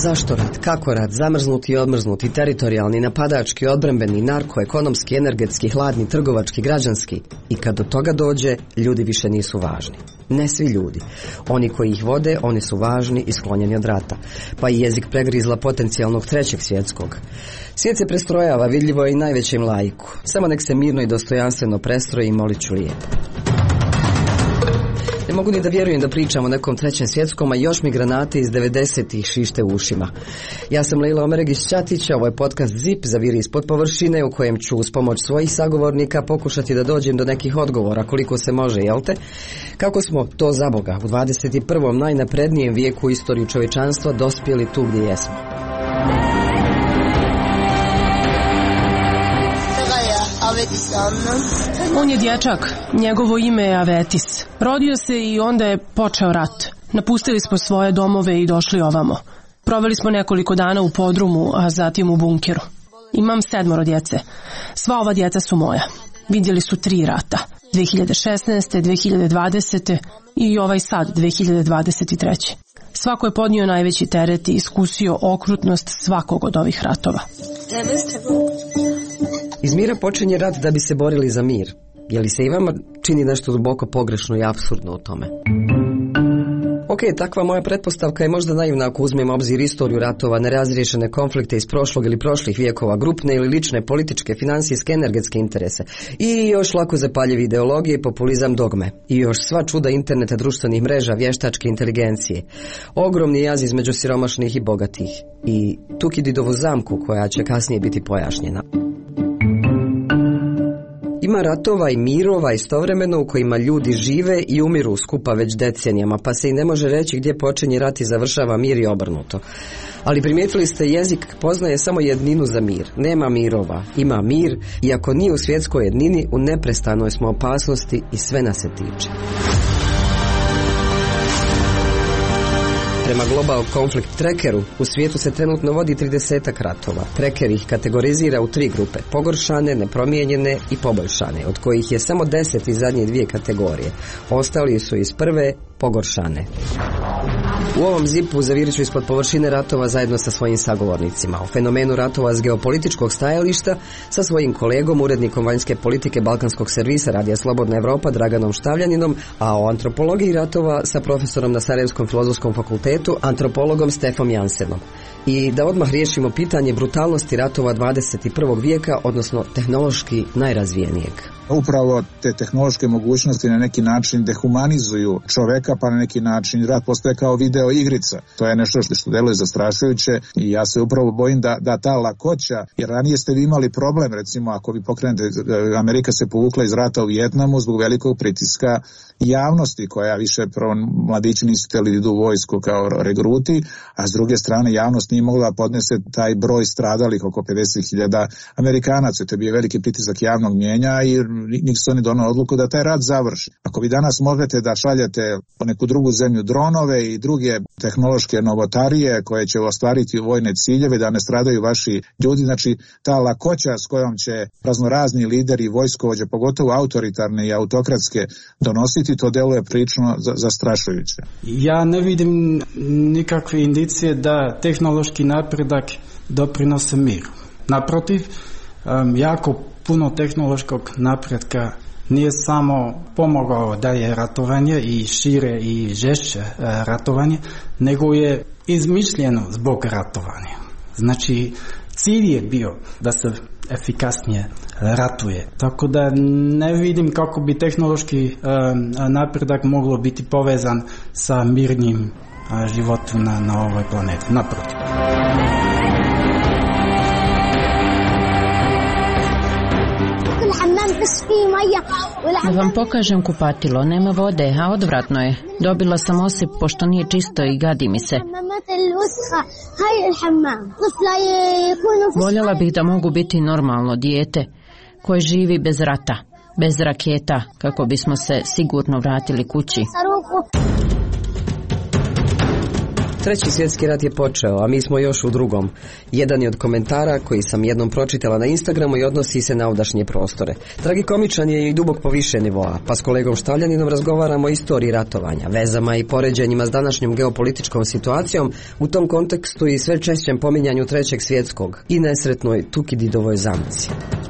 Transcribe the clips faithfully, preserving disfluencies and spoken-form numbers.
Zašto rat? Kako rat? Zamrznuti i odmrznuti, teritorijalni, napadački, odbrambeni, narko, ekonomski, energetski, hladni, trgovački, građanski. I kad do toga dođe, ljudi više nisu važni. Ne svi ljudi. Oni koji ih vode, oni su važni i sklonjeni od rata. Pa i jezik pregrizla potencijalnog trećeg svjetskog. Svijet se prestrojava, vidljivo je i najvećem laiku. Samo nek se mirno i dostojanstveno prestroji i molit ću lijepo. Ne mogu ni da vjerujem da pričam o nekom trećem svjetskom, a još mi granate iz devedesetih šište u ušima. Ja sam Lejla Omeregić-Ćatić, ovo je podcast Zip Zaviri ispod površine, u kojem ću uz pomoć svojih sagovornika pokušati da dođem do nekih odgovora, koliko se može, jel te? Kako smo, to za Boga, u dvadeset i prvom najnaprednijem vijeku u istoriju čovječanstva dospjeli tu gdje jesmo? On je dječak, njegovo ime je Avetis. Rodio se i onda je počeo rat. Napustili smo svoje domove i došli ovamo. Proveli smo nekoliko dana u podrumu, a zatim u bunkeru. Imam sedmoro djece. Sva ova djeca su moja. Vidjeli su tri rata. dvije hiljade šesnaeste. dvije hiljade dvadesete. i ovaj sad, dvije hiljade dvadeset treće. Svako je podnio najveći teret i iskusio okrutnost svakog od ovih ratova. Iz mira počinje rat da bi se borili za mir. Je li se i vama čini nešto duboko pogrešno i apsurdno u tome? Ok, takva moja pretpostavka je možda naivna ako uzmemo obzir istoriju ratova, nerazriješene konflikte iz prošlog ili prošlih vijekova, grupne ili lične, političke, financijske, energetske interese. I još lako zapaljive ideologije, populizam, dogme. I još sva čuda interneta, društvenih mreža, vještačke inteligencije. Ogromni jaz između siromašnih i bogatih. I Tukididovu zamku koja će kasnije biti pojašnjena. Ima ratova i mirova istovremeno u kojima ljudi žive i umiru skupa već decenijama, pa se i ne može reći gdje počinje rat i završava mir i obrnuto. Ali primijetili ste, jezik poznaje samo jedninu za mir. Nema mirova, ima mir, iako nije u svjetskoj jednini, u neprestanoj smo opasnosti i sve nas se tiče. Prema Global Conflict Trackeru, u svijetu se trenutno vodi tridesetak ratova. Tracker ih kategorizira u tri grupe: pogoršane, nepromijenjene i poboljšane, od kojih je samo deset iz zadnje dvije kategorije. Ostali su iz prve, pogoršane. U ovom zipu zavirit ću ispod površine ratova zajedno sa svojim sagovornicima. O fenomenu ratova s geopolitičkog stajališta sa svojim kolegom, urednikom vanjske politike Balkanskog servisa Radija Slobodna Evropa Draganom Štavljaninom, a o antropologiji ratova sa profesorom na Sarajevskom filozofskom fakultetu, antropologom Stefom Jansenom. I da odmah riješimo pitanje brutalnosti ratova dvadeset i prvog vijeka, odnosno tehnološki najrazvijenijeg. Upravo te tehnološke mogućnosti na neki način dehumanizuju čoveka, pa na neki način rat postaje kao video igrica. To je nešto što deluje zastrašujuće i ja se upravo bojim da, da ta lakoća, jer ranije ste vi imali problem, recimo ako vi pokrenete, Amerika se povukla iz rata u Vijetnamu zbog velikog pritiska javnosti, koja više prvo mladići nisu htjeli da idu u vojsku kao regruti, a s druge strane javnost nije mogla da podnese taj broj stradalih, oko pedeset hiljada Amerikanaca. To je bio veliki pritisak javnog mnijenja i Nixon je donao odluku da taj rat završi. Ako vi danas možete da šaljete po neku drugu zemlju dronove i druge tehnološke novotarije koje će ostvariti vojne ciljeve da ne stradaju vaši ljudi, znači ta lakoća s kojom će raznorazni lideri vojskovođe, pogotovo autoritarne i autokratske, donositi, to deluje prilično zastrašujuće. Ja ne vidim nikakve indicije da tehnološki napredak doprinose miru. Naprotiv, um, jako puno tehnološkog napretka nije samo pomogao da je ratovanje i šire i žešće e, ratovanje, nego je izmišljeno zbog ratovanja. Znači, cilj je bio da se efikasnije ratuje. Tako da ne vidim kako bi tehnološki e, napredak moglo biti povezan sa mirnim e, životom na, na ovoj planeti. Naprotiv. Da vam pokažem kupatilo, nema vode, a odvratno je. Dobila sam osip pošto nije čisto i gadi mi se. Voljela bih da mogu biti normalno dijete koje živi bez rata, bez raketa, kako bismo se sigurno vratili kući. Treći svjetski rat je počeo, a mi smo još u drugom. Jedan je od komentara koji sam jednom pročitala na Instagramu i odnosi se na ovdašnje prostore. Tragikomičan je i dubok po više nivoa, pa s kolegom Štavljaninom razgovaramo o istoriji ratovanja, vezama i poređenjima s današnjom geopolitičkom situacijom, u tom kontekstu i sve češćem pominjanju trećeg svjetskog i nesretnoj Tukididovoj zamci.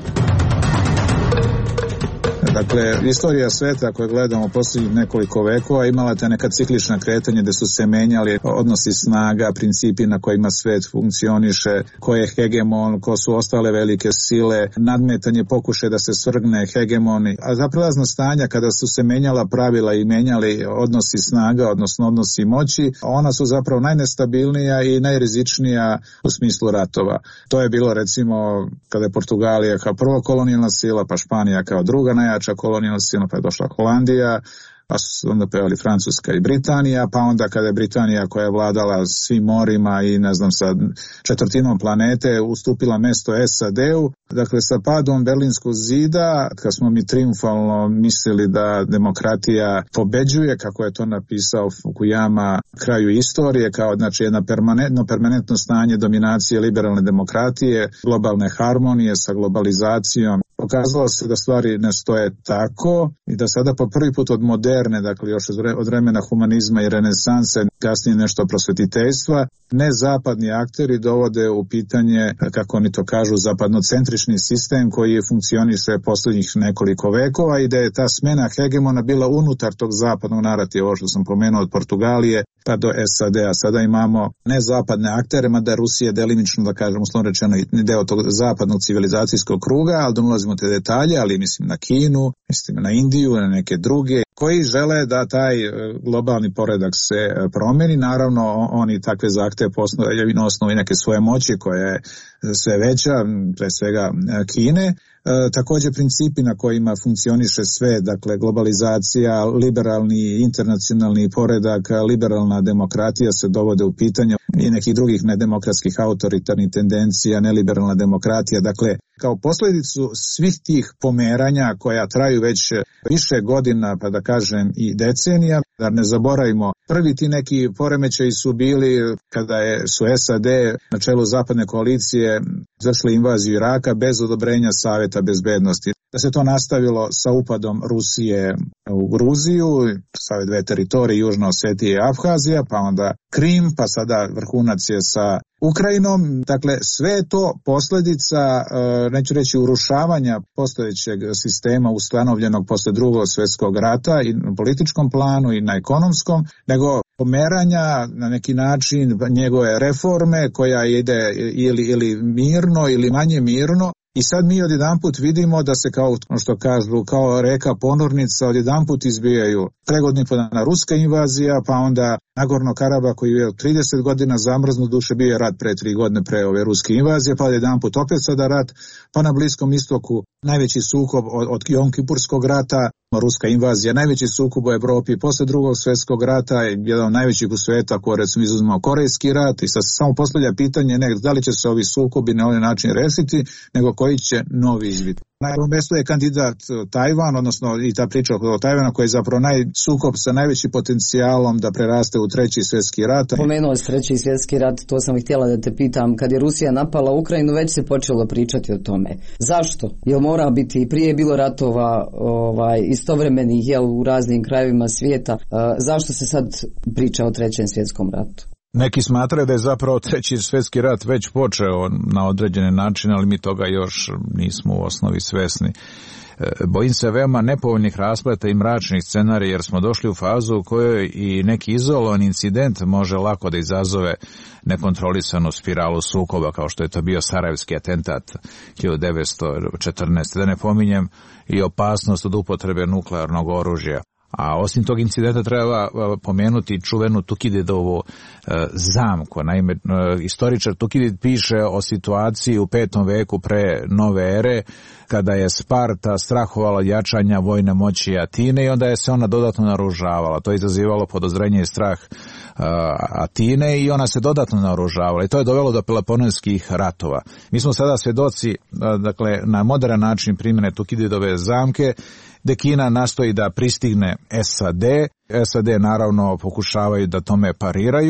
Dakle, istorija sveta koju gledamo posljednjih nekoliko vekova imala te neka ciklična kretanja gdje su se menjali odnosi snaga, principi na kojima svet funkcioniše, ko je hegemon, ko su ostale velike sile, nadmetanje pokušaje da se svrgne hegemoni. A za prelazna stanja kada su se menjala pravila i menjali odnosi snaga, odnosno odnosi moći, ona su zapravo najnestabilnija i najrizičnija u smislu ratova. To je bilo recimo kada je Portugalija kao prva kolonijalna sila, pa Španija kao druga najjača kolonijalna sila, pa je došla Holandija, pa su onda pojavili Francuska i Britanija, pa onda kada je Britanija koja je vladala svim morima i ne znam sa četvrtinom planete ustupila mesto S A D-u, dakle sa padom Berlinskog zida, kad smo mi triumfalno mislili da demokratija pobeđuje, kako je to napisao Fukuyama, kraju istorije, kao znači jedno permanentno, permanentno stanje dominacije liberalne demokratije, globalne harmonije sa globalizacijom. Pokazalo se da stvari ne stoje tako i da sada po prvi put od moderne, dakle još od vremena humanizma i renesanse, kasnije nešto prosvetiteljstva, nezapadni akteri dovode u pitanje, kako oni to kažu, zapadnocentrični sistem koji je funkcioniše posljednjih nekoliko vekova i da je ta smjena hegemona bila unutar tog zapadnog narativa, ovo što sam pomenuo od Portugalije pa do S A D-a. Sada imamo nezapadne aktere, mada Rusija delimično, da kažem, uslovno rečeno, i deo tog zapadnog civilizacijskog kruga, ali da ulazimo te detalje, ali mislim na Kinu, mislim na Indiju, na neke druge, koji žele da taj globalni poredak se promeni. Naravno, oni takve zahteve postavljaju na osnovi neke svoje moći koja je sve veća, pre svega Kine. E, također principi na kojima funkcioniše sve, dakle globalizacija, liberalni internacionalni poredak, liberalna demokratija se dovode u pitanje i nekih drugih nedemokratskih autoritarnih tendencija, neliberalna demokratija. Dakle, kao posljedicu svih tih pomeranja koja traju već više godina, pa da kažem i decenija, da ne zaboravimo, prvi ti neki poremećaji su bili kada je, su S A D na čelu zapadne koalicije izvršili invaziju Iraka bez odobrenja Savjeta bezbednosti. Da se to nastavilo sa upadom Rusije u Gruziju, sa ove dve teritorije, Južna Osetija i Abhazija, pa onda Krim, pa sada vrhunac je sa Ukrajinom. Dakle, sve je to posljedica, neću reći urušavanja postojećeg sistema ustanovljenog posle drugog svjetskog rata i na političkom planu i na ekonomskom, nego pomeranja na neki način njegove reforme koja ide ili, ili mirno ili manje mirno. I sad mi odjedanput vidimo da se kao što kažu, kao reka ponornica odjedanput izbijaju pregodni podana ruska invazija, pa onda Nagorno Karabah koji je trideset godina zamrznut, duše bio je rat pre tri godine pre ove ruske invazije, pa odjedanput opet sada rat, pa na Bliskom istoku najveći sukob od, od Jom-Kipurskog rata, ruska invazija, najveći sukob u Evropi posle drugog svjetskog rata, jedan od najvećih u sveta, ako recimo izuzmemo Korejski rat, i sad se samo postavlja pitanje ne da li će se ovi sukobi na ovaj način rešiti, nego koji će novi izbiti. Na prvom mjestu je kandidat Tajvan, odnosno i ta priča o Tajvanu koji je zapravo naj, sukob sa najvećim potencijalom da preraste u treći svjetski rat. Pomenuo si treći svjetski rat, to sam i htjela da te pitam. Kad je Rusija napala Ukrajinu, već se počelo pričati o tome. Zašto? Jel mora biti, i prije je bilo ratova ovaj, istovremenih jel, u raznim krajevima svijeta. Uh, zašto se sad priča o trećem svjetskom ratu? Neki smatraju da je zapravo treći svjetski rat već počeo na određene načine, ali mi toga još nismo u osnovi svjesni. Bojim se veoma nepovoljnih raspleta i mračnih scenarija jer smo došli u fazu u kojoj i neki izolovan incident može lako da izazove nekontrolisanu spiralu sukoba kao što je to bio Sarajevski atentat hiljadu devetsto četrnaeste. Da ne pominjem i opasnost od upotrebe nuklearnog oružja. A osim tog incidenta treba pomenuti čuvenu Tukididovu e, zamku. Naime, e, istoričar Tukidid piše o situaciji u petom veku pre nove ere, kada je Sparta strahovala od jačanja vojne moći Atine i onda je se ona dodatno naoružavala. To je izazivalo podozrenje i strah e, Atine i ona se dodatno naoružavala. I to je dovelo do Peloponeskih ratova. Mi smo sada svjedoci, e, dakle, na modern način primjene Tukididove zamke, gde Kina nastoji da pristigne S A D. S A D naravno pokušavaju da tome pariraju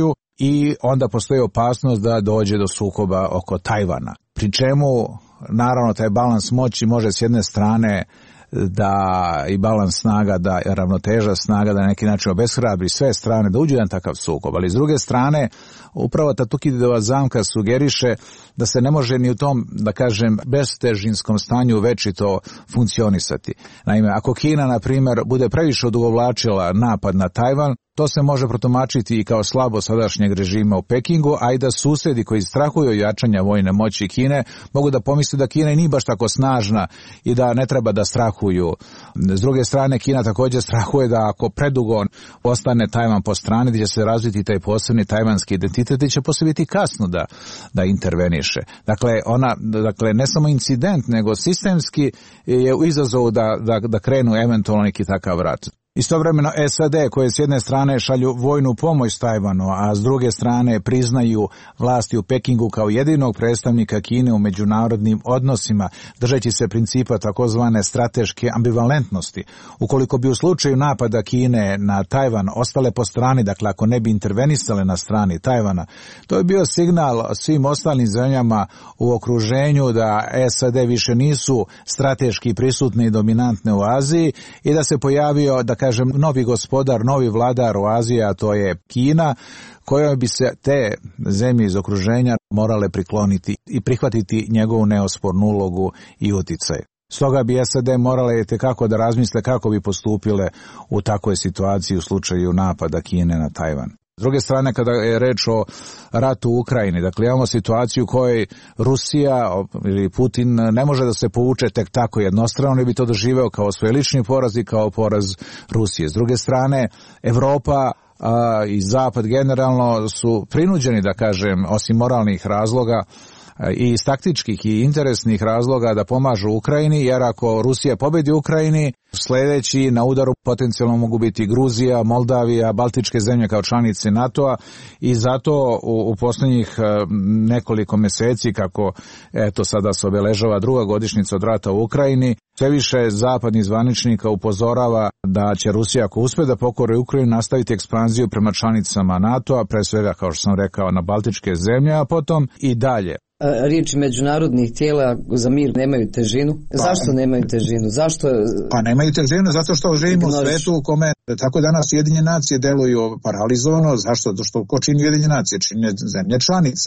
i onda postoji opasnost da dođe do sukoba oko Tajvana. Pri čemu, naravno, taj balans moći može s jedne strane da i balans snaga, da ravnoteža snaga, da na neki način obeshrabri sve strane da uđe jedan takav sukob, ali s druge strane upravo ta Tukididova zamka sugeriše da se ne može ni u tom, da kažem, bestežinskom stanju večito funkcionisati. Naime, ako Kina, na primjer, bude previše odugovlačila napad na Tajvan, to se može protumačiti i kao slabo sadašnjeg režima u Pekingu, a i da susjedi koji strahuju od jačanja vojne moći Kine mogu da pomisle da Kina nije baš tako snažna i da ne treba da strahuju. S druge strane, Kina također strahuje da ako predugo ostane Tajvan po strani, gdje će se razviti taj posebni tajvanski identitet i će poslije biti kasno da, da interveniše. Dakle, ona, dakle, ne samo incident, nego sistemski je u izazovu da, da, da krenu eventualno neki takav rat. Istovremeno S A D koje s jedne strane šalju vojnu pomoć Tajvanu, a s druge strane priznaju vlasti u Pekingu kao jedinog predstavnika Kine u međunarodnim odnosima, držeći se principa takozvane strateške ambivalentnosti. Ukoliko bi u slučaju napada Kine na Tajvan ostale po strani, dakle ako ne bi intervenisale na strani Tajvana, to je bio signal svim ostalim zemljama u okruženju da S A D više nisu strateški prisutne i dominantne u Aziji i da se pojavio, da kažem, novi gospodar, novi vladar u Aziji, a to je Kina, kojoj bi se te zemlje iz okruženja morale prikloniti i prihvatiti njegovu neospornu ulogu i uticaj. Stoga bi S A D morale tekako da razmisle kako bi postupile u takvoj situaciji u slučaju napada Kine na Tajvan. S druge strane, kada je reč o ratu u Ukrajini, dakle imamo situaciju u kojoj Rusija ili Putin ne može da se povuče tek tako jednostrano i bi to doživeo kao svoj lični poraz i kao poraz Rusije. S druge strane, Evropa a, i Zapad generalno su prinuđeni, da kažem, osim moralnih razloga, i iz taktičkih i interesnih razloga da pomažu Ukrajini, jer ako Rusija pobedi u Ukrajini, sljedeći na udaru potencijalno mogu biti Gruzija, Moldavija, Baltičke zemlje kao članice NATO-a i zato u, u posljednjih nekoliko mjeseci, kako eto sada se obeležava druga godišnjica od rata u Ukrajini, sve više zapadnih zvaničnika upozorava da će Rusija, ako uspe da pokori Ukrajinu, nastaviti ekspanziju prema članicama NATO-a, pre svega, kao što sam rekao, na Baltičke zemlje, a potom i dalje. Riječi međunarodnih tijela za mir nemaju težinu. Pa, zašto nemaju težinu? Zašto? Pa nemaju težinu zato što živimo u svetu u kome tako danas Ujedinjene nacije deluju paralizovano. Zašto? Zato što ko čini Ujedinjene nacije? Čine zemlje članice.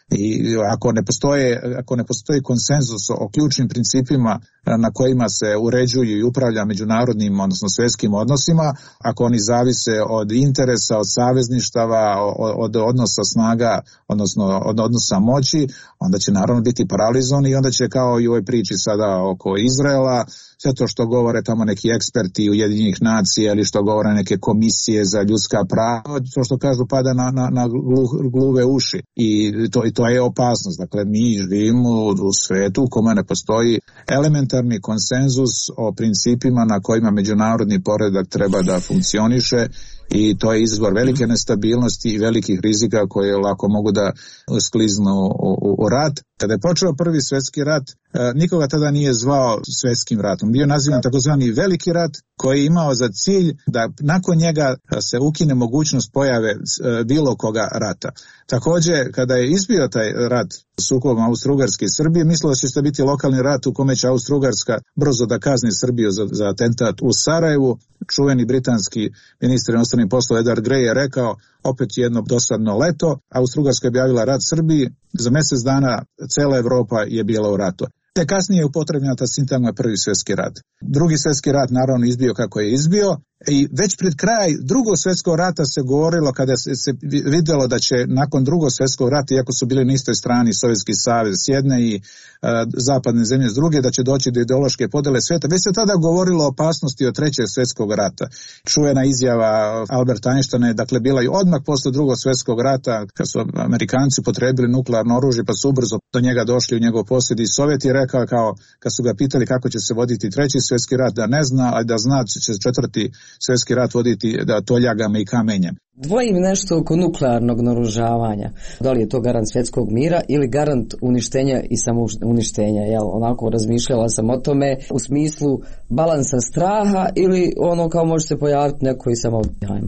I ako ne postoje, ako ne postoji konsenzus o ključnim principima na kojima se uređuju i upravlja međunarodnim, odnosno svjetskim odnosima, ako oni zavise od interesa, od savezništava, od odnosa snaga, odnosno od odnosa moći, onda će naravno biti paralizovani i onda će, kao i u ovoj priči sada oko Izraela, sve to što govore tamo neki eksperti Ujedinjenih nacija ili što govore neke komisije za ljudska prava, to što kažu pada na, na, na gluve uši. I to, i to je opasnost. Dakle, mi živimo u svetu u kome ne postoji elementarni konsenzus o principima na kojima međunarodni poredak treba da funkcioniše, i to je izvor velike nestabilnosti i velikih rizika koje lako mogu da skliznu u, u, u rat. Kada je počeo prvi svjetski rat, nikoga tada nije zvao svjetskim ratom. Bio nazivan takozvani veliki rat, koji je imao za cilj da nakon njega se ukine mogućnost pojave bilo koga rata. Također, kada je izbio taj rat sukobom Austro-Ugarske i Srbije, mislilo da će to biti lokalni rat u kome će Austro-Ugarska brzo da kazni Srbiju za, za atentat u Sarajevu. Čuveni britanski ministar inostranih poslova Edward Grey je rekao, opet jedno dosadno leto, Austro-Ugarska je objavila rat Srbiji, za mjesec dana cela Evropa je bila u ratu. Te kasnije je upotrebljena ta sintagma prvi svjetski rat. Drugi svjetski rat naravno izbio kako je izbio, i već pred kraj drugog svjetskog rata se govorilo, kada se, se vidjelo da će nakon drugog svjetskog rata, iako su bili na istoj strani Sovjetski savez s jedne i a, zapadne zemlje s druge, da će doći do ideološke podjele svijeta, već se tada govorilo o opasnosti od trećeg svjetskog rata. Čuvena izjava Alberta Einsteina je dakle bila i odmah posle drugog svjetskog rata, kad su Amerikanci potrebili nuklearno oružje pa su ubrzo do njega došli u njegov posjed, i Sovjet je rekao, kao kad su ga pitali kako će se voditi treći svjetski rat, da ne zna, a da zna će četvrti svjetski rat voditi da toljagama i kamenjem. Dvojim nešto oko nuklearnog naoružavanja. Da li je to garant svjetskog mira ili garant uništenja i samouništenja? Jel, onako razmišljala sam o tome u smislu balansa straha ili ono kao može se pojaviti neko i samo hajmo.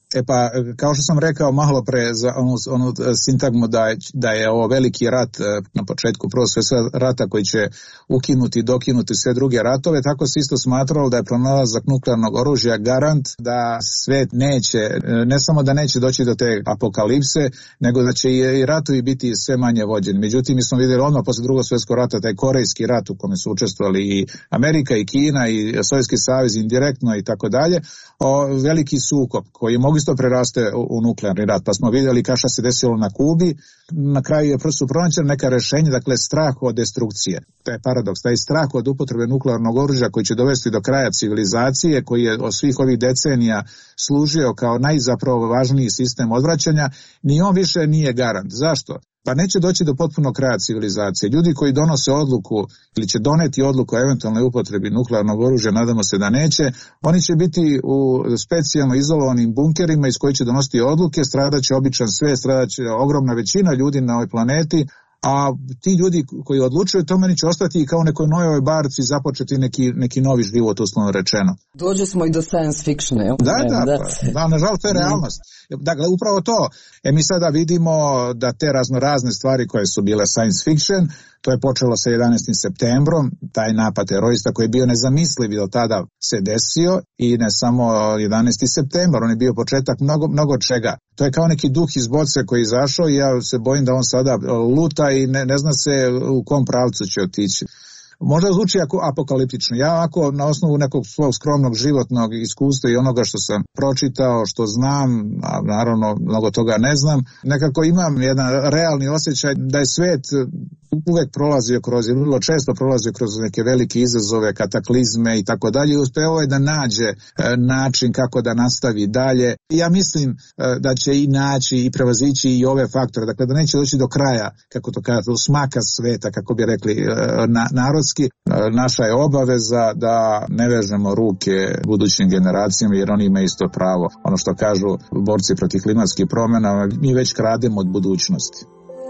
E pa, kao što sam rekao malo pre za onu, onu sintagmu da je, da je ovo veliki rat na početku Prvog svjetskog rata koji će ukinuti i dokinuti sve druge ratove, tako se isto smatralo da je pronalazak nuklearnog oružja garant da svet neće, ne samo da neće doći do te apokalipse, nego da će i ratovi biti sve manje vođeni. Međutim, mi smo vidjeli odmah posle Drugog svjetskog rata taj korejski rat u kome su učestvovali i Amerika i Kina i Sovjetski savez indirektno i tako dalje, veliki sukob koji mogu isto preraste u nuklearni rat. Pa smo vidjeli kao što se desilo na Kubi, na kraju je prosto pronađeno neka rešenja, dakle strah od destrukcije. To je paradoks, taj strah od upotrebe nuklearnog oružja koji će dovesti do kraja civilizacije, koji je od svih ovih decenija služio kao najzapravo važniji sistem odvraćanja, ni on više nije garant. Zašto? Pa neće doći do potpunog kraja civilizacije. Ljudi koji donose odluku ili će doneti odluku o eventualnoj upotrebi nuklearnog oružja, nadamo se da neće, oni će biti u specijalno izolovanim bunkerima iz kojih će donositi odluke, stradaće običan svet, stradaće ogromna većina ljudi na ovoj planeti, a ti ljudi koji odlučuju to meni će ostati kao u nekoj novoj barci započeti neki, neki novi život, uslovno rečeno. Dođe smo i do science fictiona, jel? Da, da, da, da, nažalost to je realnost. Dakle, upravo to. E mi sada vidimo da te razno razne stvari koje su bile science fiction, to je počelo sa jedanaestim septembrom, taj napad terorista koji je bio nezamisliv do tada se desio i ne samo jedanaesti septembar, on je bio početak mnogo, mnogo čega. To je kao neki duh iz boce koji je izašao i ja se bojim da on sada luta i ne, ne zna se u kom pravcu će otići. Možda zvuči apokaliptično. Ja ako na osnovu nekog svog skromnog životnog iskustva i onoga što sam pročitao, što znam, a naravno mnogo toga ne znam, nekako imam jedan realni osjećaj da je svet uvek prolazio kroz, vrlo često prolazio kroz neke velike izazove, kataklizme i tako dalje i uspeo je da nađe način kako da nastavi dalje. Ja mislim da će i naći i prevazići i ove faktore, dakle da neće doći do kraja, kako to kažu, smaka sveta, kako bi rekli na, narodski. Naša je obaveza da ne vežemo ruke budućim generacijama jer oni imaju isto pravo. Ono što kažu borci protiv klimatskih promjena, mi već krademo od budućnosti.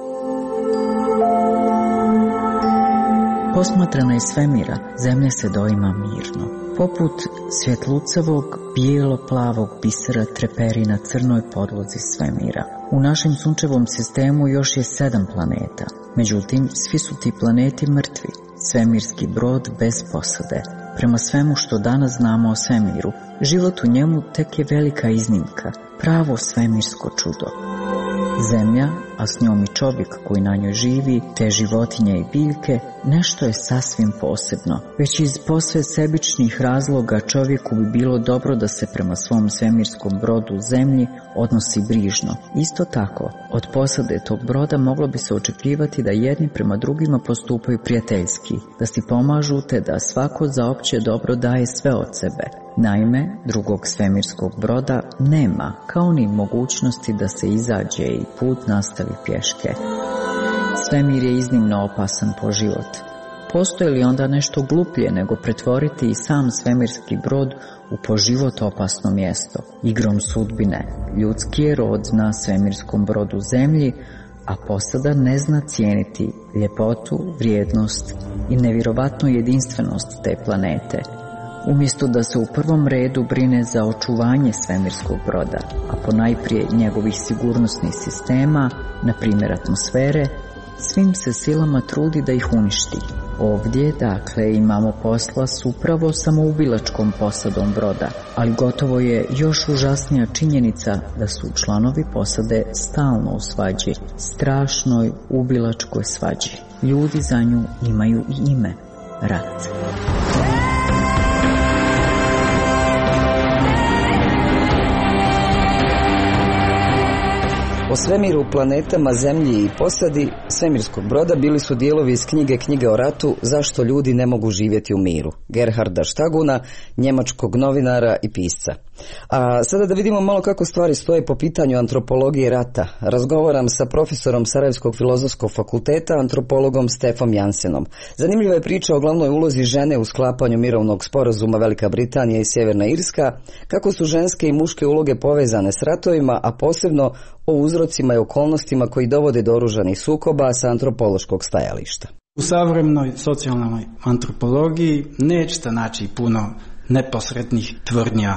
Posmatrana iz svemira, zemlja se doima mirno. Poput svjetlucavog, bijelo-plavog bisera treperi na crnoj podlozi svemira. U našem sunčevom sistemu još je sedam planeta. Međutim, svi su ti planeti mrtvi. Svemirski brod bez posade. Prema svemu što danas znamo o svemiru, život u njemu tek je velika iznimka, pravo svemirsko čudo. Zemlja, a s njom i čovjek koji na njoj živi, te životinje i biljke, nešto je sasvim posebno. Već iz posve sebičnih razloga čovjeku bi bilo dobro da se prema svom svemirskom brodu zemlji odnosi brižno. Isto tako, od posade tog broda moglo bi se očekivati da jedni prema drugima postupaju prijateljski, da si pomažu te da svako za opće dobro daje sve od sebe. Naime, drugog svemirskog broda nema, kao ni mogućnosti da se izađe i put nastavi pješke. Svemir je iznimno opasan po život. Postoji li onda nešto gluplje nego pretvoriti i sam svemirski brod u po život opasno mjesto? Igrom sudbine, ljudski je rod na svemirskom brodu zemlji, a posada ne zna cijeniti ljepotu, vrijednost i nevjerovatnu jedinstvenost te planete. Umjesto da se u prvom redu brine za očuvanje svemirskog broda, a ponajprije njegovih sigurnosnih sistema, na primjer atmosfere, svim se silama trudi da ih uništi. Ovdje, dakle, imamo posla s upravo samoubilačkom posadom broda, ali gotovo je još užasnija činjenica da su članovi posade stalno u svađi, strašnoj ubilačkoj svađi. Ljudi za nju imaju i ime – rat. O svemiru, planetama, zemlji i posadi svemirskog broda bili su dijelovi iz knjige Knjige o ratu Zašto ljudi ne mogu živjeti u miru, Gerharda Staguna, njemačkog novinara i pisca. A sada da vidimo malo kako stvari stoje po pitanju antropologije rata. Razgovaram sa profesorom Sarajevskog filozofskog fakulteta, antropologom Stefom Jansenom. Zanimljiva je priča o glavnoj ulozi žene u sklapanju mirovnog sporazuma Velika Britanija i Sjeverna Irska, kako su ženske i muške uloge povezane s ratovima, a posebno o uzrocima i okolnostima koji dovode do oružanih sukoba sa antropološkog stajališta. U savremenoj socijalnoj antropologiji nećete naći puno neposrednih tvrdnja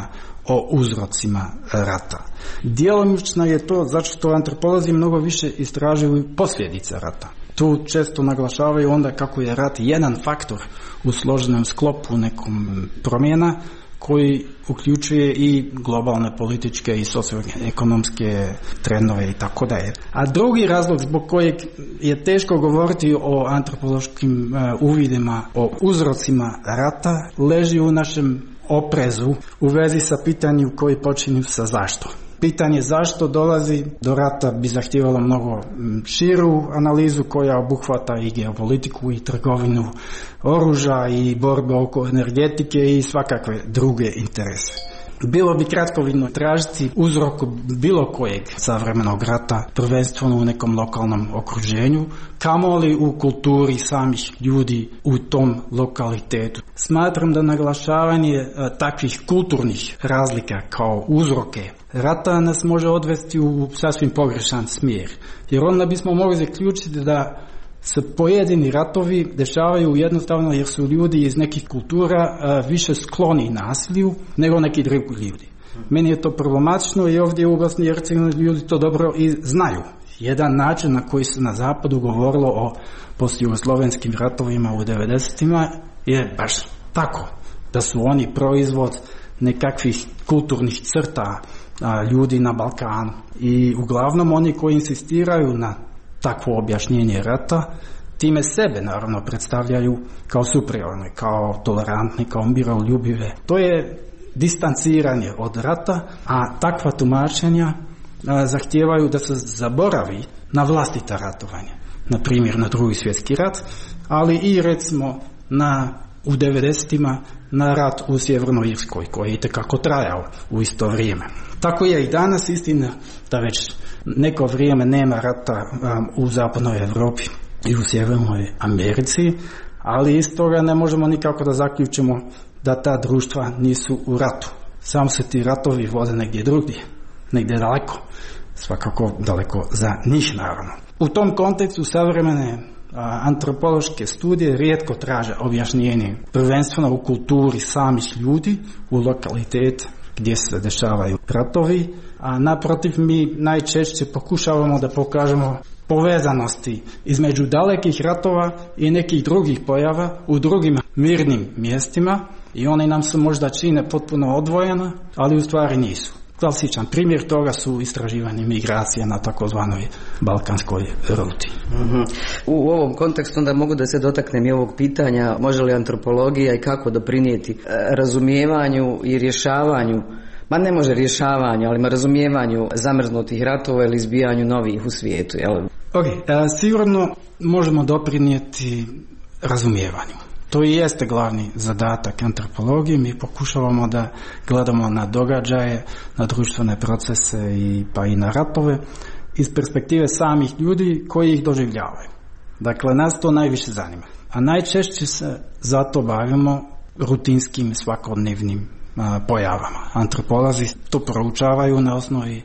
o uzrocima rata. Djelomično je to zato što antropolozi mnogo više istražuju posljedice rata. Tu često naglašavaju onda kako je rat jedan faktor u složenom sklopu nekom promjena koji uključuje i globalne političke i socioekonomske trendove i tako dalje. A drugi razlog zbog kojeg je teško govoriti o antropološkim uvidima, o uzrocima rata, leži u našem oprezu u vezi sa pitanjem koji počinju sa zašto. Pitanje zašto dolazi do rata bi zahtijevalo mnogo širu analizu koja obuhvata i geopolitiku i trgovinu oružja i borbe oko energetike i svakakve druge interese. Bilo bi kratkovidno tražiti uzrok bilo kojeg savremenog rata, prvenstveno u nekom lokalnom okruženju, kamoli u kulturi samih ljudi u tom lokalitetu. Smatram da naglašavanje a, takvih kulturnih razlika kao uzroke rata nas može odvesti u sasvim pogrešan smjer, jer onda bismo mogli zaključiti da se pojedini ratovi dešavaju jednostavno jer su ljudi iz nekih kultura a, više skloni nasilju nego neki drugi ljudi. Meni je to problematično i ovdje u Bosni i Hercegovini ljudi to dobro i znaju. Jedan način na koji se na zapadu govorilo o postjugoslovenskim ratovima u devedesetima je baš tako, da su oni proizvod nekakvih kulturnih crta a, ljudi na Balkanu i uglavnom oni koji insistiraju na takvo objašnjenje rata, time sebe naravno predstavljaju kao superiorne, kao tolerantne, kao miroljubive. To je distanciranje od rata, a takva tumačenja a, zahtijevaju da se zaboravi na vlastita ratovanja. Na primjer na Drugi svjetski rat, ali i recimo na u devedesetima na rat u Sjevernoj Irskoj koji je itekako trajao u isto vrijeme. Tako je i danas istina da već neko vrijeme nema rata um, u zapadnoj Europi i u Sjevernoj Americi, ali iz toga ne možemo nikako da zaključimo da ta društva nisu u ratu. Samo se ti ratovi vode negdje drugdje, negdje daleko, svakako daleko za njih naravno. U tom kontekstu savremene a, antropološke studije rijetko traže objašnjenje, prvenstveno u kulturi samih ljudi, u lokalitet gdje se dešavaju ratovi, a naprotiv mi najčešće pokušavamo da pokažemo povezanosti između dalekih ratova i nekih drugih pojava u drugim mirnim mjestima i one nam se možda čine potpuno odvojena, ali u stvari nisu. Klasičan primjer toga su istraživanje migracija na takozvanoj balkanskoj ruti. Mm-hmm. U ovom kontekstu onda mogu da se dotaknem i ovog pitanja, može li antropologija i kako doprinijeti razumijevanju i rješavanju, ma ne može rješavanju, ali razumijevanju zamrznutih ratova ili izbijanju novih u svijetu, jel? Ok, e, sigurno možemo doprinijeti razumijevanju. To i jeste glavni zadatak antropologije. Mi pokušavamo da gledamo na događaje, na društvene procese i pa i na ratove iz perspektive samih ljudi koji ih doživljavaju. Dakle, nas to najviše zanima. A najčešće se zato bavimo rutinskim svakodnevnim a, pojavama. Antropolozi to proučavaju na osnovi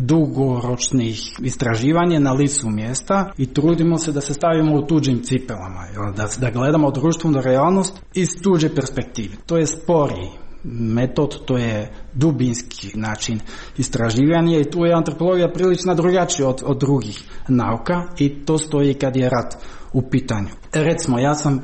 dugoročnih istraživanja na licu mjesta i trudimo se da se stavimo u tuđim cipelama, da, da gledamo društvenu realnost iz tuđe perspektive. To je sporiji metod, to je dubinski način istraživanja i tu je antropologija prilično drugačija od, od drugih nauka i to stoji kad je rat u pitanju. Recimo, ja sam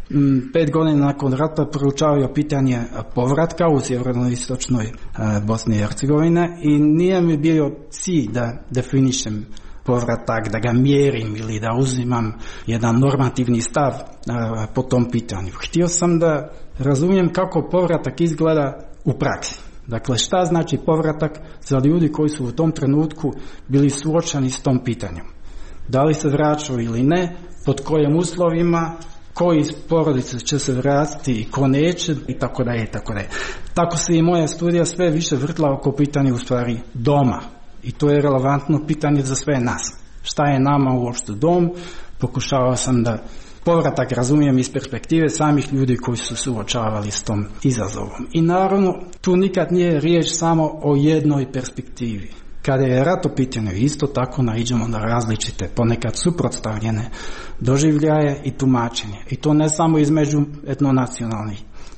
Pet godina nakon rata proučavao pitanje povratka u sjeverno-istočnoj Bosni i Hercegovine i nije mi bio cilj da definišem povratak, da ga mjerim ili da uzimam jedan normativni stav po tom pitanju. Htio sam da razumijem kako povratak izgleda u praksi. Dakle, šta znači povratak za ljudi koji su u tom trenutku bili suočeni s tom pitanjem. Da li se vraćaju ili ne, pod kojim uslovima, koji iz porodice će se vratiti i ko neće i tako dalje i tako dalje. Tako se i moja studija sve više vrtla oko pitanja u stvari doma i to je relevantno pitanje za sve nas. Šta je nama uopšte dom? Pokušavao sam da povratak razumijem iz perspektive samih ljudi koji su suočavali s tom izazovom. I naravno tu nikad nije riječ samo o jednoj perspektivi. Kada je rat u pitanju, isto tako naiđemo na različite, ponekad suprotstavljene doživljaje i tumačenje. I to ne samo između etnonacionalnih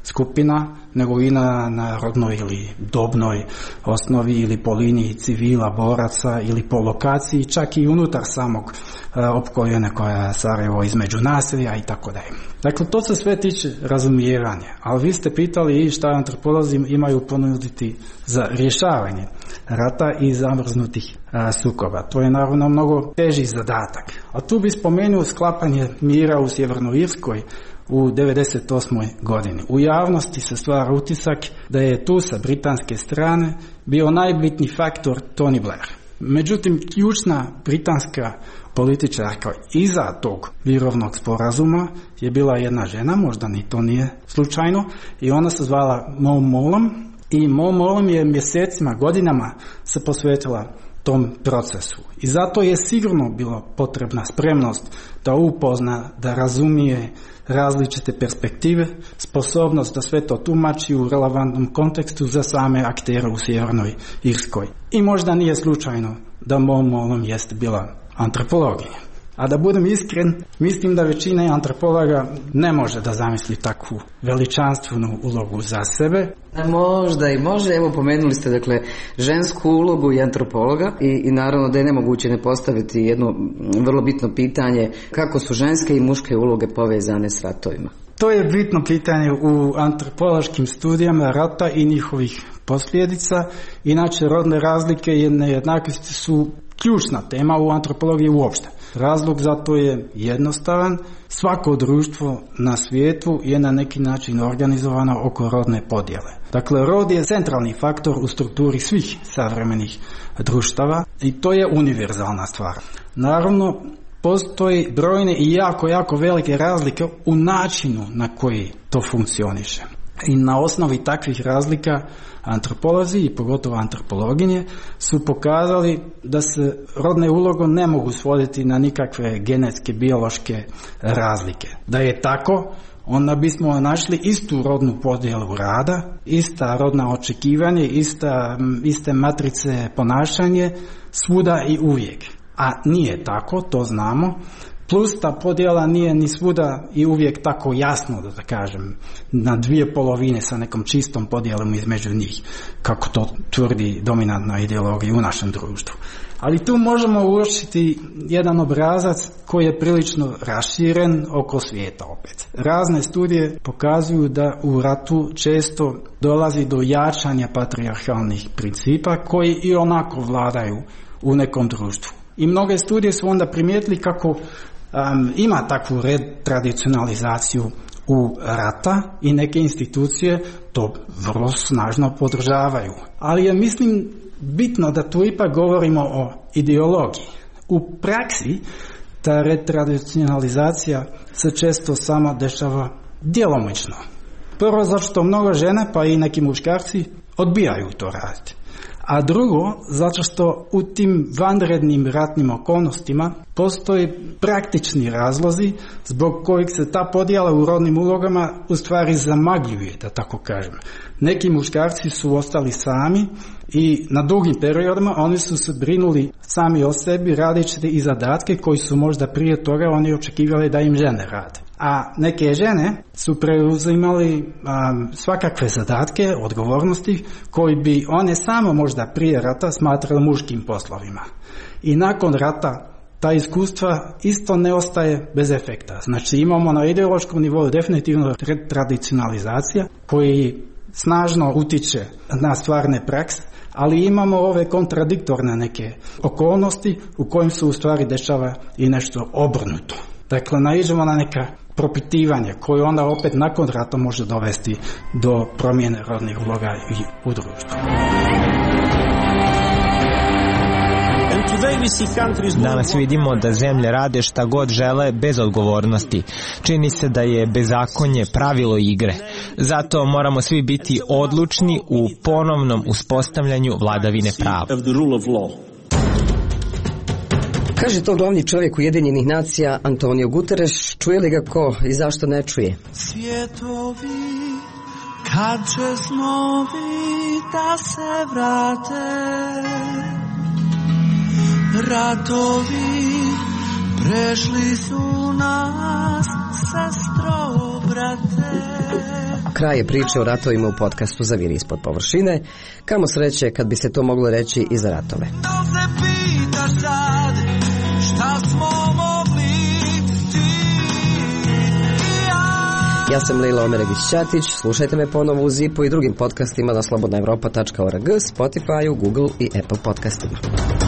skupina, nego i na, na rodnoj ili dobnoj osnovi ili po liniji civila, boraca ili po lokaciji, čak i unutar samog e, opkoljene koja je Sarajevo između naselja i tako dalje. Dakle, to se sve tiče razumijevanja, ali vi ste pitali i šta antropolozi imaju ponuditi za rješavanje rata i zamrznutih a, sukoba. To je naravno mnogo teži zadatak. A tu bi spomenuo sklapanje mira u Sjevernoj Irskoj u devedeset osmoj godini. U javnosti se stvara utisak da je tu sa britanske strane bio najbitniji faktor Tony Blair. Međutim, ključna britanska političarka iza tog mirovnog sporazuma je bila jedna žena, možda ni to nije slučajno, i ona se zvala Mo Mowlam, i Mo Mowlam je mjesecima, godinama se posvetila tom procesu. I zato je sigurno bila potrebna spremnost da upozna, da razumije različite perspektive, sposobnost da sve to tumači u relevantnom kontekstu za same aktere u Sjevernoj Irskoj. I možda nije slučajno da Mo Mowlam jeste bila antropologinja. A da budem iskren, mislim da većina antropologa ne može da zamisli takvu veličanstvenu ulogu za sebe. Možda i može, evo pomenuli ste dakle žensku ulogu i antropologa i, i naravno da je nemoguće ne postaviti jedno vrlo bitno pitanje kako su ženske i muške uloge povezane s ratovima. To je bitno pitanje u antropološkim studijama rata i njihovih posljedica. Inače, rodne razlike i nejednakosti su ključna tema u antropologiji uopšte. Razlog za to je jednostavan. Svako društvo na svijetu je na neki način organizovano oko rodne podjele. Dakle, rod je centralni faktor u strukturi svih savremenih društava i to je univerzalna stvar. Naravno, postoji brojne i jako, jako velike razlike u načinu na koji to funkcioniše. I na osnovi takvih razlika antropolozi i pogotovo antropologinje su pokazali da se rodne uloge ne mogu svoditi na nikakve genetske, biološke razlike. Da je tako, onda bismo našli istu rodnu podjelu rada, ista rodna očekivanje, ista, iste matrice ponašanje svuda i uvijek. A nije tako, to znamo. Plus ta podjela nije ni svuda i uvijek tako jasno, da, da kažem, na dvije polovine sa nekom čistom podjelom između njih, kako to tvrdi dominantna ideologija u našem društvu. Ali tu možemo uočiti jedan obrazac koji je prilično raširen oko svijeta opet. Razne studije pokazuju da u ratu često dolazi do jačanja patrijarhalnih principa koji i onako vladaju u nekom društvu. I mnoge studije su onda primijetili kako Um, ima takvu retradicionalizaciju u rata i neke institucije to vrlo snažno podržavaju. Ali je, mislim, bitno da tu ipak govorimo o ideologiji. U praksi ta retradicionalizacija se često samo dešava djelomično. Prvo, zato što mnogo žena, pa i neki muškarci, odbijaju to raditi. A drugo, zato što u tim vanrednim ratnim okolnostima postoji praktični razlozi zbog kojih se ta podjela u rodnim ulogama u stvari zamagljuje, da tako kažem. Neki muškarci su ostali sami i na dugim periodima oni su se brinuli sami o sebi radeći i zadatke koji su možda prije toga oni očekivali da im žene rade. A neke žene su preuzimali um, svakakve zadatke, odgovornosti koji bi one samo možda prije rata smatrali muškim poslovima. I nakon rata ta iskustva isto ne ostaje bez efekta. Znači imamo na ideološkom nivou definitivno tradicionalizacija koji snažno utiče na stvarne prakse, ali imamo ove kontradiktorne neke okolnosti u kojim se u stvari dešava i nešto obrnuto. Dakle, naiđemo na neka propitivanje koje onda opet nakon rata može dovesti do promjene rodnih uloga i u društvu. Danas vidimo da zemlje rade šta god žele bez odgovornosti. Čini se da je bezakonje pravilo igre. Zato moramo svi biti odlučni u ponovnom uspostavljanju vladavine prava. Kaže to glavni čovjek Ujedinjenih nacija Antonio Guterres. Čuje li ga ko i zašto ne čuje? Svjetovi, kad će snovi da se vrate, ratovi prešli su nas, sestro, brate. Kraj je priče o ratovima u podcastu Zaviri ispod površine. Kamo sreće kad bi se to moglo reći i za ratove. Da se pitaš sad, šta smo mogli ti i ja. Ja sam Lejla Omeregić-Ćatić, slušajte me ponovo u Zipu i drugim podcastima na slobodna evropa tačka org, Spotify, Google i Apple podcastima.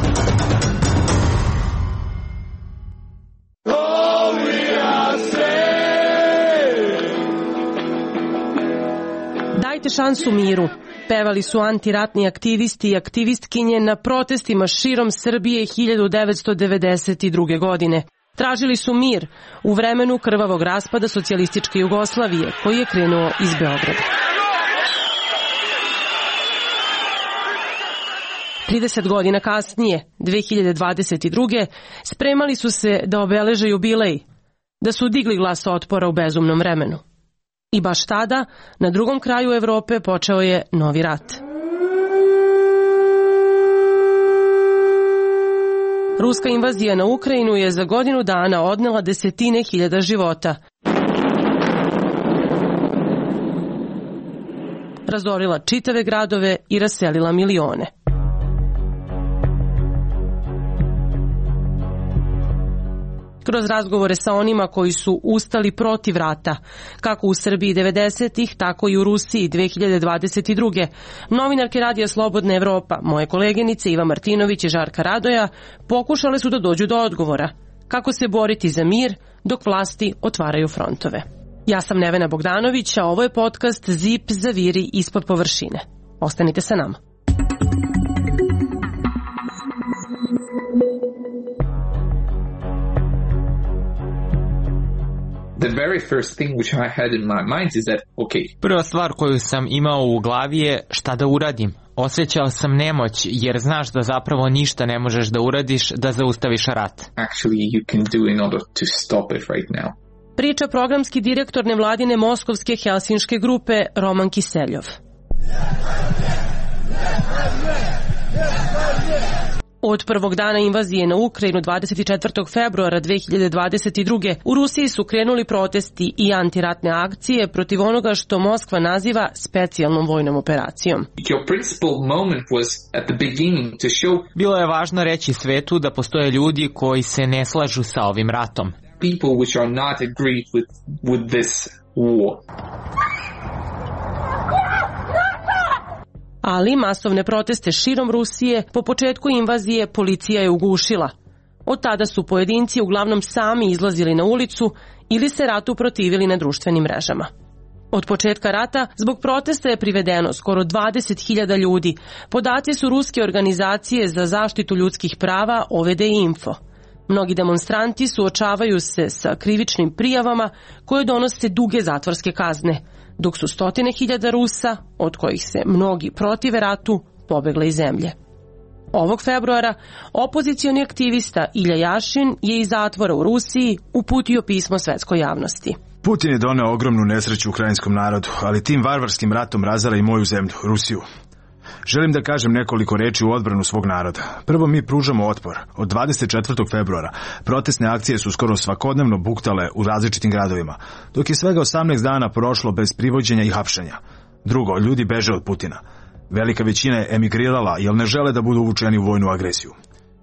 Dajte šansu miru. Pevali su antiratni aktivisti i aktivistkinje na protestima širom Srbije hiljadu devetsto devedeset druge. godine. Tražili su mir u vremenu krvavog raspada socijalističke Jugoslavije koji je krenuo iz Beograda. trideset godina kasnije, dve hiljade dvadeset druge. spremali su se da obeleže jubilej, da su digli glas otpora u bezumnom vremenu. I baš tada, na drugom kraju Evrope, počeo je novi rat. Ruska invazija na Ukrajinu je za godinu dana odnela desetine hiljada života. Razorila čitave gradove i raselila milione. Kroz razgovore sa onima koji su ustali protiv rata, kako u Srbiji devedesetih, tako i u Rusiji dve hiljade dvadeset druge. Novinarke Radija Slobodna Evropa, moje koleginice Iva Martinović i Žarka Radoja, pokušale su da dođu do odgovora. Kako se boriti za mir dok vlasti otvaraju frontove. Ja sam Nevena Bogdanović, a ovo je podcast Zip Zaviri ispod površine. Ostanite sa nama. The very first thing which I had in my mind is that, okay. Prva stvar koju sam imao u glavi je šta da uradim. Osjećao sam nemoć jer znaš da zapravo ništa ne možeš da uradiš da zaustaviš rat. Actually you can do in order to stop it right now. Priča programski direktor nevladine moskovske helsinške grupe Roman Kiseljov. Od prvog dana invazije na Ukrajinu dvadeset četvrtog februara dve hiljade dvadeset druge. u Rusiji su krenuli protesti i antiratne akcije protiv onoga što Moskva naziva specijalnom vojnom operacijom. Your principal moment was at the beginning to show. Bilo je važno reći svetu da postoje ljudi koji se ne slažu sa ovim ratom. People which are not agreed with with this war. Ali masovne proteste širom Rusije po početku invazije policija je ugušila. Od tada su pojedinci uglavnom sami izlazili na ulicu ili se ratu protivili na društvenim mrežama. Od početka rata zbog protesta je privedeno skoro dvadeset hiljada ljudi. Podaci su ruske organizacije za zaštitu ljudskih prava O V D Info. Mnogi demonstranti suočavaju se sa krivičnim prijavama koje donose duge zatvorske kazne, dok su stotine hiljada Rusa, od kojih se mnogi protive ratu, pobegle iz zemlje. Ovog februara opozicioni aktivista Ilja Jašin je iz zatvora u Rusiji uputio pismo svetskoj javnosti. Putin je doneo ogromnu nesreću ukrajinskom narodu, ali tim varvarskim ratom razara i moju zemlju, Rusiju. Želim da kažem nekoliko reči u odbranu svog naroda. Prvo, mi pružamo otpor. Od dvadeset četvrtog februara protestne akcije su skoro svakodnevno buktale u različitim gradovima, dok je svega osamnaest dana prošlo bez privođenja i hapšenja. Drugo, ljudi beže od Putina. Velika većina je emigrirala jer ne žele da budu uvučeni u vojnu agresiju.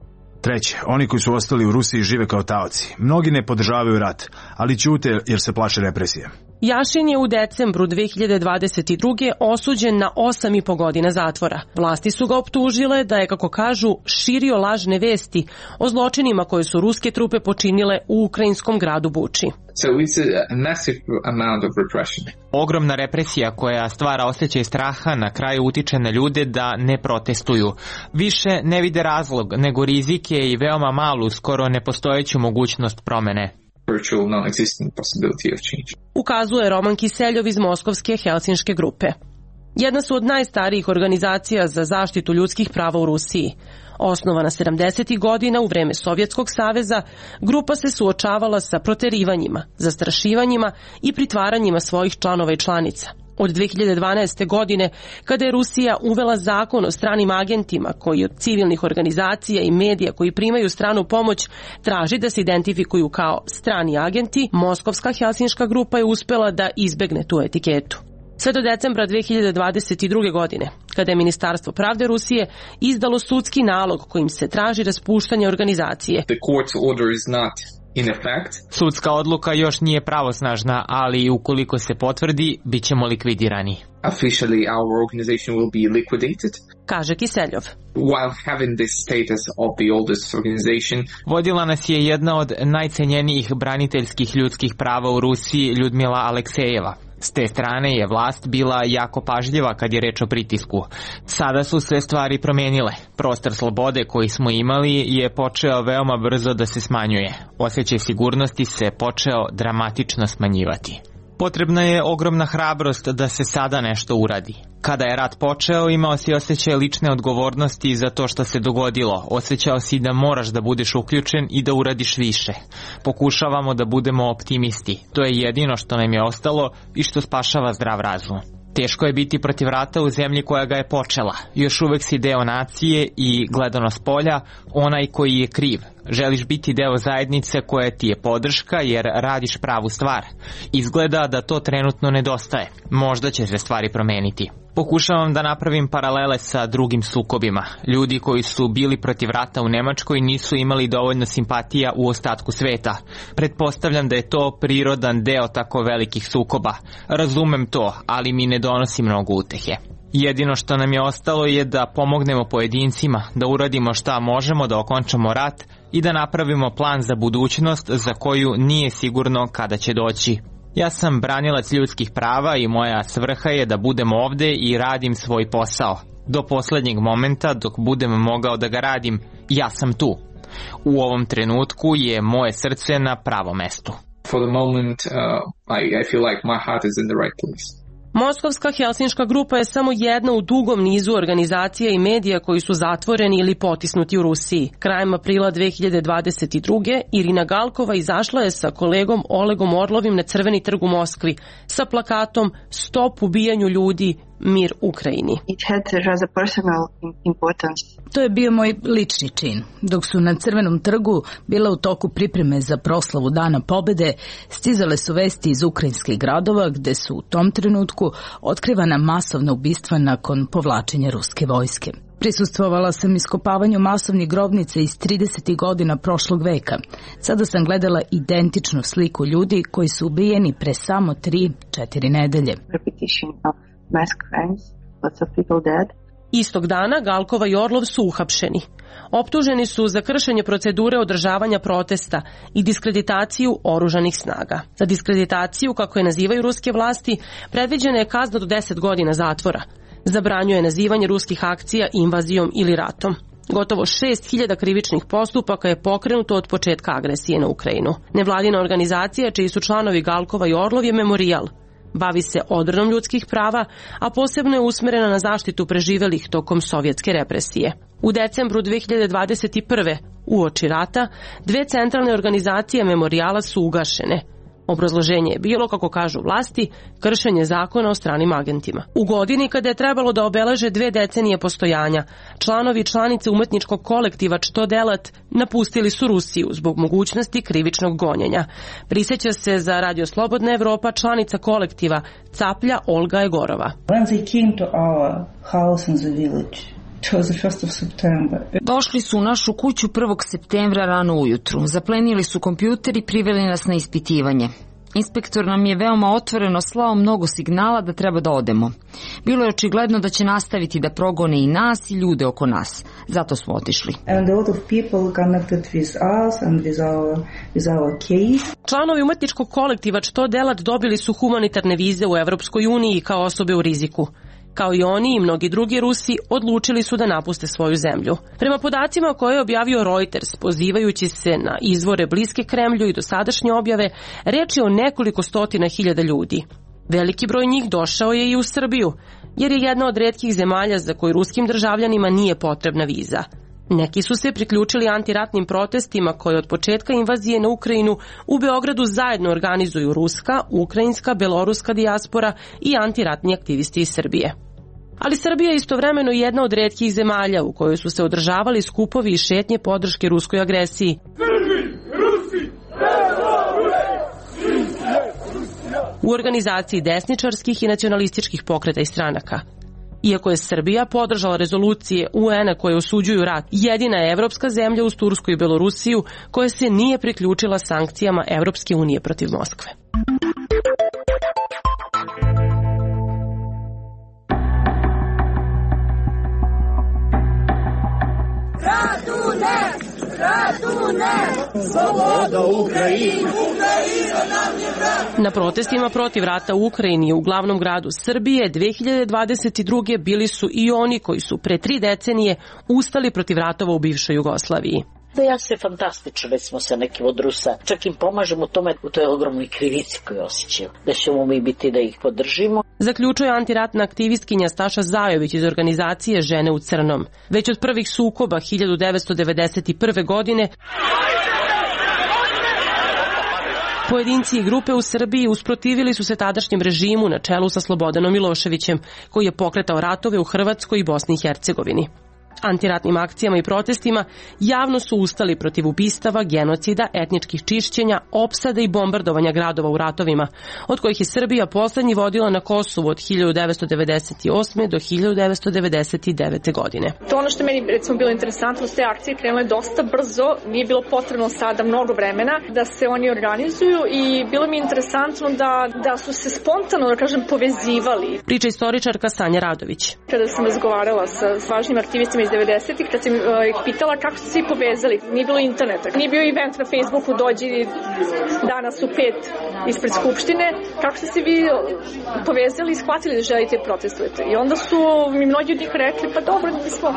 Treće, oni koji su ostali u Rusiji žive kao taoci. Mnogi ne podržavaju rat, ali ćute jer se plaše represije. Jašin je u decembru dve hiljade dvadeset druge. osuđen na osam i po godina zatvora. Vlasti su ga optužile da je, kako kažu, širio lažne vesti o zločinima koje su ruske trupe počinile u ukrajinskom gradu Buči. So it's a massive amount of repression. Ogromna represija koja stvara osjećaj straha na kraju utiče na ljude da ne protestuju. Više ne vide razlog, nego rizike i veoma malu, skoro nepostojeću mogućnost promene. Virtual non-existent possibility of change. Ukazuje Roman Kiseljov iz moskovske helsinške grupe. Jedna su od najstarijih organizacija za zaštitu ljudskih prava u Rusiji. Osnovana sedamdesetih godina u vreme Sovjetskog saveza, grupa se suočavala sa proterivanjima, zastrašivanjima i pritvaranjima svojih članova i članica. Od dve hiljade dvanaeste. godine, kada je Rusija uvela zakon o stranim agentima koji od civilnih organizacija i medija koji primaju stranu pomoć traži da se identifikuju kao strani agenti, Moskovska helsinška grupa je uspela da izbegne tu etiketu. Sve do decembra dve hiljade dvadeset druge. godine, kada je Ministarstvo pravde Rusije izdalo sudski nalog kojim se traži raspuštanje organizacije. The court's order is not in effect. Sudska odluka još nije pravosnažna, ali ukoliko se potvrdi, bit ćemo likvidirani. Officially, our organization will be liquidated. Kaže Kiseljov. While having this status of the oldest organization, vodila nas je jedna od najcenjenijih braniteljskih ljudskih prava u Rusiji, Ljudmila Aleksejeva. S te strane je vlast bila jako pažljiva kad je reč o pritisku. Sada su se stvari promenile. Prostor slobode koji smo imali je počeo veoma brzo da se smanjuje. Osjećaj sigurnosti se počeo dramatično smanjivati. Potrebna je ogromna hrabrost da se sada nešto uradi. Kada je rat počeo, imao si osjećaj lične odgovornosti za to što se dogodilo. Osjećao si da moraš da budeš uključen i da uradiš više. Pokušavamo da budemo optimisti. To je jedino što nam je ostalo i što spašava zdrav razum. Teško je biti protiv rata u zemlji koja ga je počela. Još uvek si deo nacije i, gledano s polja, onaj koji je kriv. Želiš biti deo zajednice koja ti je podrška jer radiš pravu stvar. Izgleda da to trenutno nedostaje. Možda će se stvari promeniti. Pokušavam da napravim paralele sa drugim sukobima. Ljudi koji su bili protiv rata u Nemačkoj nisu imali dovoljno simpatija u ostatku sveta. Pretpostavljam da je to prirodan deo tako velikih sukoba. Razumem to, ali mi ne donosi mnogo utehe. Jedino što nam je ostalo je da pomognemo pojedincima, da uradimo šta možemo da okončamo rat i da napravimo plan za budućnost za koju nije sigurno kada će doći. Ja sam branilac ljudskih prava i moja svrha je da budem ovde i radim svoj posao. Do poslednjeg momenta, dok budem mogao da ga radim, ja sam tu. U ovom trenutku je moje srce na pravom mestu. For the moment, uh, I, I feel like my heart is in the right place. Moskovska helsinška grupa je samo jedna u dugom nizu organizacija i medija koji su zatvoreni ili potisnuti u Rusiji. Krajem aprila dve hiljade dvadeset druge. Irina Galkova izašla je sa kolegom Olegom Orlovim na Crveni trg u Moskvi sa plakatom Stop ubijanju ljudi, mir Ukrajini. It had rather personal importance. To je bio moj lični čin. Dok su na Crvenom trgu bila u toku pripreme za proslavu Dana pobede, stizale su vesti iz ukrajinskih gradova gde su u tom trenutku otkrivana masovna ubistva nakon povlačenja ruske vojske. Prisustvovala sam iskopavanju masovnih grobnica iz tridesetih godina prošlog veka. Sada sam gledala identičnu sliku ljudi koji su ubijeni pre samo tri, četiri nedelje. Repetition of mass crimes, lots of people dead. Istog dana Galkova i Orlov su uhapšeni. Optuženi su za kršenje procedure održavanja protesta i diskreditaciju oružanih snaga. Za diskreditaciju, kako je nazivaju ruske vlasti, predviđena je kazna do deset godina zatvora. Zabranjuje nazivanje ruskih akcija invazijom ili ratom. Gotovo šest hiljada krivičnih postupaka je pokrenuto od početka agresije na Ukrajinu. Nevladina organizacija, čiji su članovi Galkova i Orlov, je Memorijal. Bavi se odbranom ljudskih prava, a posebno je usmerena na zaštitu preživelih tokom sovjetske represije. U decembru dve hiljade dvadeset prve. uoči rata, dve centralne organizacije Memorijala su ugašene. Obrazloženje je bilo, kako kažu vlasti, kršenje zakona o stranim agentima. U godini kada je trebalo da obeleže dve decenije postojanja, članovi i članice umetničkog kolektiva Što delat napustili su Rusiju zbog mogućnosti krivičnog gonjenja. Prisjeća se za Radio Slobodna Evropa članica kolektiva Caplja Olga Egorova. When they came to our house in the village, došli su u našu kuću prvog septembra rano ujutru. Zaplenili su kompjuter i priveli nas na ispitivanje. Inspektor nam je veoma otvoreno slao mnogo signala da treba da odemo. Bilo je očigledno da će nastaviti da progone i nas i ljude oko nas. Zato smo otišli. Članovi umetničkog kolektiva Što delat dobili su humanitarne vize u Evropskoj uniji kao osobe u riziku. Kao i oni i mnogi drugi Rusi, odlučili su da napuste svoju zemlju. Prema podacima koje je objavio Reuters, pozivajući se na izvore bliske Kremlju i dosadašnje objave, reč je o nekoliko stotina hiljada ljudi. Veliki broj njih došao je i u Srbiju, jer je jedna od retkih zemalja za koju ruskim državljanima nije potrebna viza. Neki su se priključili antiratnim protestima koje od početka invazije na Ukrajinu u Beogradu zajedno organizuju ruska, ukrajinska, beloruska dijaspora i antiratni aktivisti iz Srbije. Ali Srbija je istovremeno jedna od retkih zemalja u kojoj su se održavali skupovi i šetnje podrške ruskoj agresiji. U organizaciji desničarskih i nacionalističkih pokreta i stranaka. Iako je Srbija podržala rezolucije U N-a koje osuđuju rat, jedina je evropska zemlja uz Tursku i Belorusiju koja se nije priključila sankcijama Evropske unije protiv Moskve. Ratu ne! Ratu ne! Sloboda Ukrajini! Ukrajina nam je vrat! Na protestima protiv rata u Ukrajini u glavnom gradu Srbije dve hiljade dvadeset druge bili su i oni koji su pre tri decenije ustali protiv ratova u bivšoj Jugoslaviji. Da ja se fantastično, već smo sa nekim od Rusa, čak im pomažemo u tome, u toj ogromnoj krivici koju osjećaju, da ćemo mi biti da ih podržimo. Zaključuje antiratna aktivistkinja Staša Zajović iz organizacije Žene u crnom. Već od prvih sukoba hiljadu devetsto devedeset prve. godine pojedinci i grupe u Srbiji usprotivili su se tadašnjem režimu na čelu sa Slobodanom Miloševićem, koji je pokretao ratove u Hrvatskoj i Bosni i Hercegovini. Antiratnim akcijama i protestima javno su ustali protiv ubistava, genocida, etničkih čišćenja, opsada i bombardovanja gradova u ratovima, od kojih je Srbija poslednji vodila na Kosovu od hiljadu devetsto devedeset osme. do hiljadu devetsto devedeset devete. godine. To ono što meni recimo bilo interesantno, te akcije krenule dosta brzo, nije bilo potrebno sada mnogo vremena da se oni organizuju i bilo mi je interesantno da, da su se spontano, da kažem, povezivali. Priča istoričarka Sanja Radović. Kada sam razgovarala sa važnim aktivistima iz devedesetih, kad sam ih pitala kako su svi povezali, nije bilo interneta, nije bio event na Facebooku, dođi danas u pet ispred Skupštine, kako ste se vi povezali i shvatili da želite protestujete. I onda su mi mnogi od njih rekli, pa dobro, mi smo,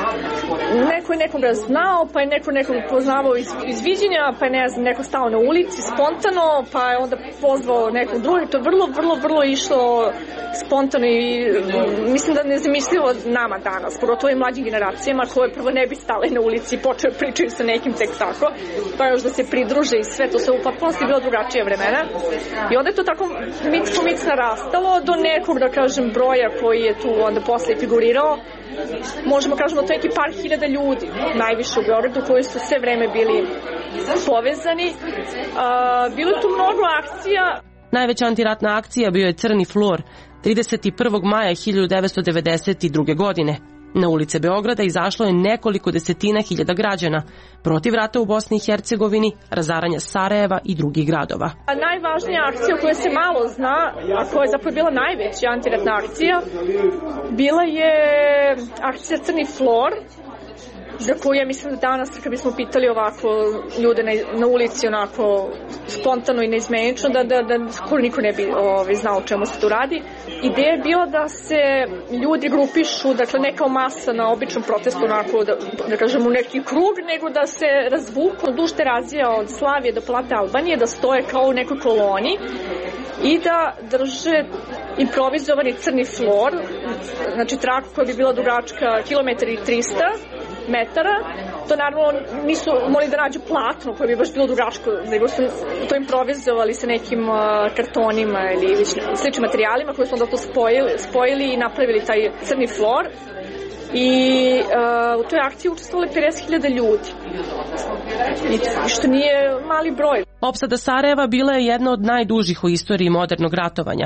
neko je nekoga znao, pa je neko nekog poznavao iz, iz viđenja, pa je ne znam, neko stao na ulici spontano, pa je onda pozvao nekog drugog. To je vrlo, vrlo, vrlo išlo spontano i mislim da nezamislivo nama danas, pogotovo i mlađim generacijama koje prvo ne bi stale na ulici i počeo pričaju sa nekim tek tako, pa još da se pridruže i sve, to se u potpunosti bilo drugačije vremena. I onda je to tako mic po mic narastalo do nekog, da kažem, broja koji je tu onda posle figurirao. Možemo kažemo da to je neki par hiljada ljudi, najviše u Beogradu, koji su sve vreme bili povezani. A, bilo je tu mnogo akcija. Najveća antiratna akcija bio je Crni flor, trideset prvog maja hiljadu devetsto devedeset druge. godine. Na ulice Beograda izašlo je nekoliko desetina hiljada građana protiv rata u Bosni i Hercegovini, razaranja Sarajeva i drugih gradova. A najvažnija akcija o kojoj se malo zna, a koja je zapravo bila najveća antiratna akcija, bila je akcija Crni flor, za koju ja mislim da danas, kad bismo pitali ovako ljude na, na ulici onako spontano i neizmenično, da, da, da skoro niko ne bi ovaj, znao o čemu se tu radi. Ideja je bila da se ljudi grupišu, dakle ne kao masa na običnom protestu onako, da, da kažem, u neki krug, nego da se razvuku duž Terazija od Slavije do Palate Albanije, da stoje kao u nekoj koloni i da drže improvizovani crni flor, znači traku koja bi bila dugačka kilometar i trista metara. To naravno nisu mogli da nađu platno koje bi baš bilo dugačko, nego su to improvizovali sa nekim uh, kartonima ili sličnim materijalima koje su onda to spojili, spojili i napravili taj crni flor. I uh, u toj akciji učestvovali pedeset hiljada ljudi. I što nije mali broj. Opsada Sarajeva bila je jedna od najdužih u istoriji modernog ratovanja.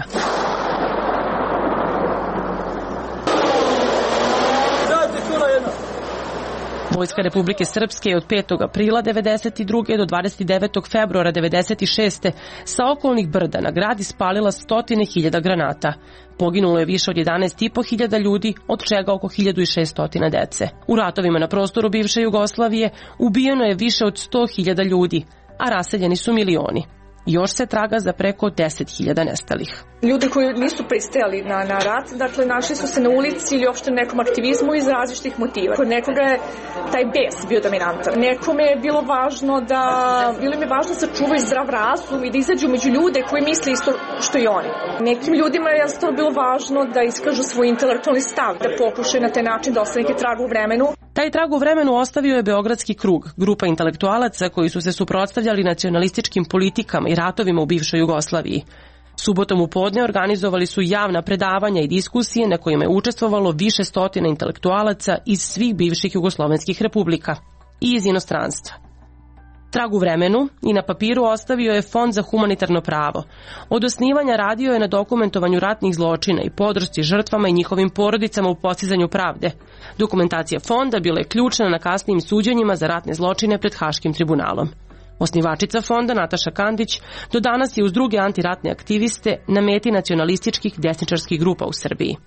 Vojska Republike Srpske je od petog aprila devedeset druge do dvadeset devetog februara devedeset šeste sa okolnih brda na grad ispalila stotine hiljada granata. Poginulo je više od jedanaest i po hiljada ljudi, od čega oko hiljadu šessto dece. U ratovima na prostoru bivše Jugoslavije ubijeno je više od sto hiljada ljudi, a raseljeni su milioni. Još se traga za preko deset hiljada nestalih. Ljudi koji nisu pristajali na, na rat, dakle našli su se na ulici ili uopšte nekom aktivizmu iz različitih motiva. Kod nekoga je taj bes bio dominantan. Nekome je bilo važno da, bilo im je važno da sačuvaju zdrav razum i da izađu među ljude koji misle isto što i oni. Nekim ljudima je jednostavno bilo važno da iskažu svoj intelektualni stav, da pokušaju na taj način da ostane neki trag u vremenu. Taj trag u vremenu ostavio je Beogradski krug, grupa intelektualaca koji su se suprotstavljali nacionalističkim politikama i ratovima u bivšoj Jugoslaviji. Subotom u podne organizovali su javna predavanja i diskusije na kojima je učestvovalo više stotina intelektualaca iz svih bivših jugoslovenskih republika i iz inostranstva. Trag u vremenu i na papiru ostavio je Fond za humanitarno pravo. Od osnivanja radio je na dokumentovanju ratnih zločina i podršci žrtvama i njihovim porodicama u postizanju pravde. Dokumentacija fonda bila je ključna na kasnijim suđenjima za ratne zločine pred Haškim tribunalom. Osnivačica fonda, Nataša Kandić, do danas je uz druge antiratne aktiviste na meti nacionalističkih desničarskih grupa u Srbiji.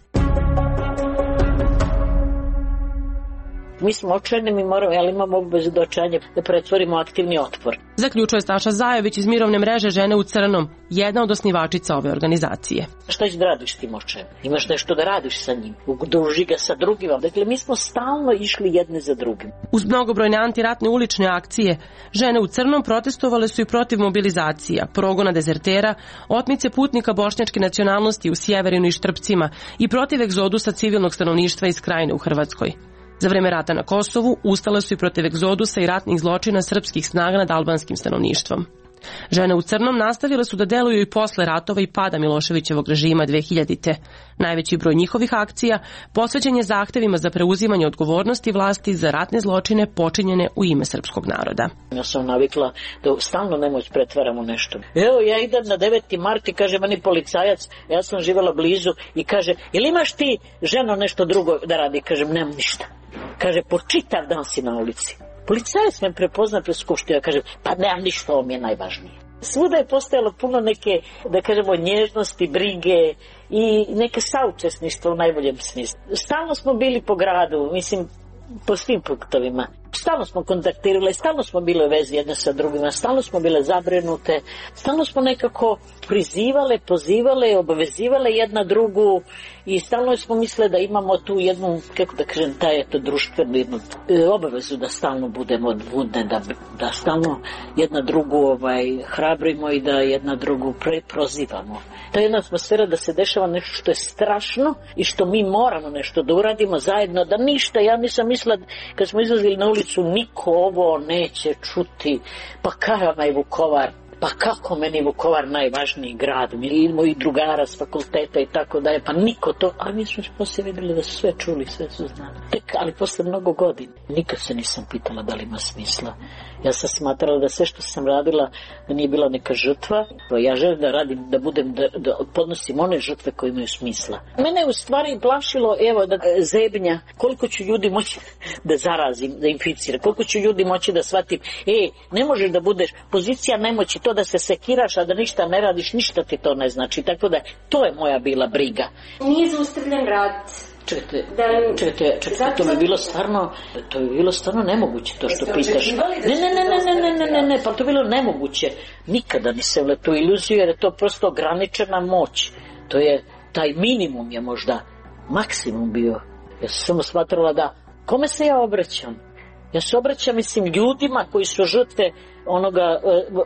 Mi smo očajni, mi moramo, ali imamo obavezu do očajanja da pretvorimo aktivni otpor. Zaključuje Staša Zajović iz mirovne mreže Žene u crnom, jedna od osnivačica ove organizacije. Šta ćeš da radiš tim očajem? Imaš nešto da radiš sa njim, udruži ga sa drugima. Dakle, mi smo stalno išli jedne za drugim. Uz mnogobrojne antiratne ulične akcije, Žene u crnom protestovale su i protiv mobilizacija, progona dezertera, otmice putnika bošnjačke nacionalnosti u Sjeverinu i Štrpcima i protiv egzodusa civilnog stanovništva iz Krajine u Hrvatskoj. Za vreme rata na Kosovu ustale su i protiv egzodusa i ratnih zločina srpskih snaga nad albanskim stanovništvom. Žene u crnom nastavile su da deluju i posle ratova i pada Miloševićevog režima dve hiljadite. Najveći broj njihovih akcija posvećen je zahtevima za preuzimanje odgovornosti vlasti za ratne zločine počinjene u ime srpskog naroda. Ja sam navikla da stalno nemoć pretvaram u nešto. Evo, ja idem na deveti mart i kaže meni policajac, ja sam živjela blizu i kaže, jel imaš ti ženo nešto drugo da radi? Kažem, nemam ništa. Kaže, po čitav dan si na ulici. Policajac me prepozna pred skupštinu, ja kažem, pa nemam ništa, ovo mi je najvažnije. Svuda je postojalo puno neke, da kažemo, nježnosti, brige i neke saučesništva u najboljem smislu. Stalno smo bili po gradu, mislim, po svim punktovima. Stalno smo kontaktirali, stalno smo bile u vezi jedne sa drugima, stalno smo bile zabrinute, stalno smo nekako prizivale, pozivale, obavezivale jedna drugu i stalno smo mislili da imamo tu jednu, kako da kažem, taj eto društvenu jednu e, obavezu da stalno budemo budne, da, da stalno jedna drugu ovaj, hrabrimo i da jedna drugu pre, prozivamo. Ta jedna atmosfera da se dešava nešto što je strašno i što mi moramo nešto da uradimo zajedno, da ništa, ja nisam mislila kad smo izlazili na ulicu, niko ovo neće čuti, pa kakav je Vukovar, pa kako meni Vukovar najvažniji grad, mi moji drugara s fakulteta i tako dalje, pa niko to, a mi smo poslije vidjeli da su sve čuli, sve su znali. Tek, ali posle mnogo godina, nikad se nisam pitala da li ima smisla. Ja sam smatrala da sve što sam radila da nije bila neka žrtva, ja želim da radim, da budem, da, da podnosim one žrtve koje imaju smisla. Mene je u stvari plašilo, evo, da zebnja, koliko ću ljudi moći da zarazim, da inficira, koliko ću ljudi moći da shvatim, e, ne možeš da budeš, pozicija nemoći, to da se sekiraš, a da ništa ne radiš, ništa ti to ne znači, tako da to je moja bila briga. Nije zaustavljen rat. Čekajte, čekajte, čekajte, to bi bilo stvarno, to bi bilo stvarno nemoguće, to što pitaš. Ne, ne, ne, ne, ne, ne, ne, ne, pa to bi bilo nemoguće. Nikada nisam le tu iluziju, jer je to prosto ograničena moć. To je, taj minimum je možda maksimum bio. Ja sam samo smatrala da, kome se ja obraćam? Ja se obraćam, mislim, ljudima koji su žrtve onoga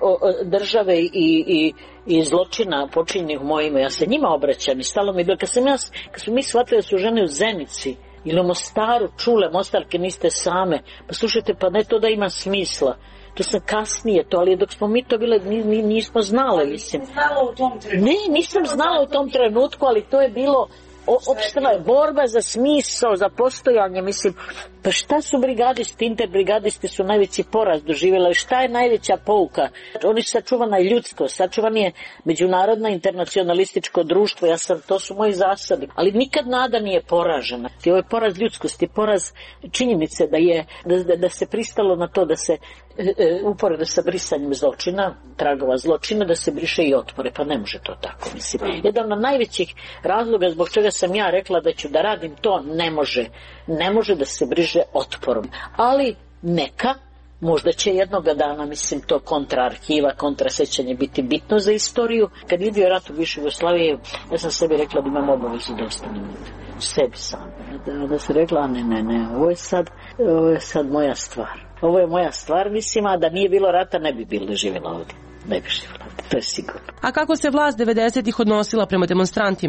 države i, i, i zločina počinjenih u moje ime. Ja se njima obraćam i stalo mi je bilo. Kad, sam ja, kad smo mi shvatili da su žene u Zenici ili u Mostaru čule, Mostarke niste same, pa slušajte, pa ne to da ima smisla. To sam kasnije to, ali dok smo mi to bile, mi, mi nismo znale, mislim. Znala u tom trenutku. Ne, nisam znala u tom trenutku, ali to je bilo opštena je borba za smisao, za postojanje, mislim, pa šta su brigadisti, interbrigadisti su najveći poraz doživjela, šta je najveća pouka? Oni su sačuvana ljudsko, sačuvan je međunarodno internacionalističko društvo, ja sam, to su moji zasadi, ali nikad nada nije poražena. I ovo je poraz ljudskosti, poraz činjenice da je, da, da se pristalo na to da se uporedo sa brisanjem zločina, tragova zločina, da se briše i otpore, pa ne može to tako, mislim. Jedan od najvećih razloga zbog čega sam ja rekla da ću da radim to, ne može, ne može da se briše otporom, ali neka, možda će jednoga dana, mislim, to kontraarhiva, kontrasećanje biti bitno za istoriju. Kad vidio rat u bivšoj Jugoslaviji, ja sam sebi rekla da imam obavezu da ostanem sebi sam. Da, da se rekla, ne, ne, ne, ovo je sad, ovo je sad moja stvar. Ovo je moja stvar, mislim, a da nije bilo rata ne bi bilo živjela ovdje. Ne bi živjela ovdje, to je sigurno. A kako se vlast devedesetih odnosila prema demonstrantima?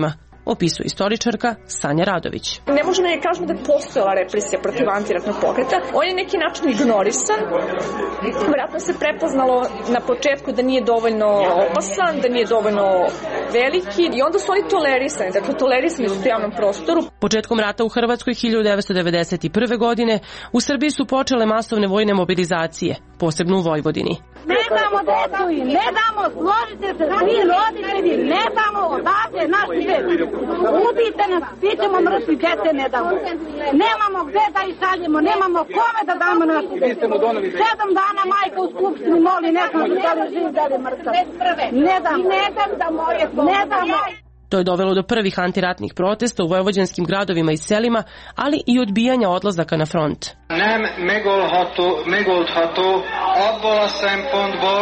opisuje istoričarka Sanja Radović. Ne možemo da kažemo da je postojala represija protiv antiratnog pokreta. On je neki način ignorisan. Vjerojatno se prepoznalo na početku da nije dovoljno opasan, da nije dovoljno veliki i onda su oni tolerisani. Dakle, tolerisani su u javnom prostoru. Početkom rata u Hrvatskoj hiljadu devetsto devedeset prve. godine u Srbiji su počele masovne vojne mobilizacije, posebno u Vojvodini. Ne damo decu i ne damo, složite se svi roditelji, ne damo odavde naš svet. Ubijte nas, svi ćemo mrtvi, djece ne damo. Nemamo gde da ih šaljemo, nemamo kome da damo našu decu. Sedam dana majka u skupštinu moli, ne znam da li živ, da li mrtav. Ne dam, ne dam da moje ne damo. To je dovelo do prvih antiratnih protesta u vojvođanskim gradovima i selima, ali i odbijanja odlazaka na front. Nem megoldható abból a szempontból.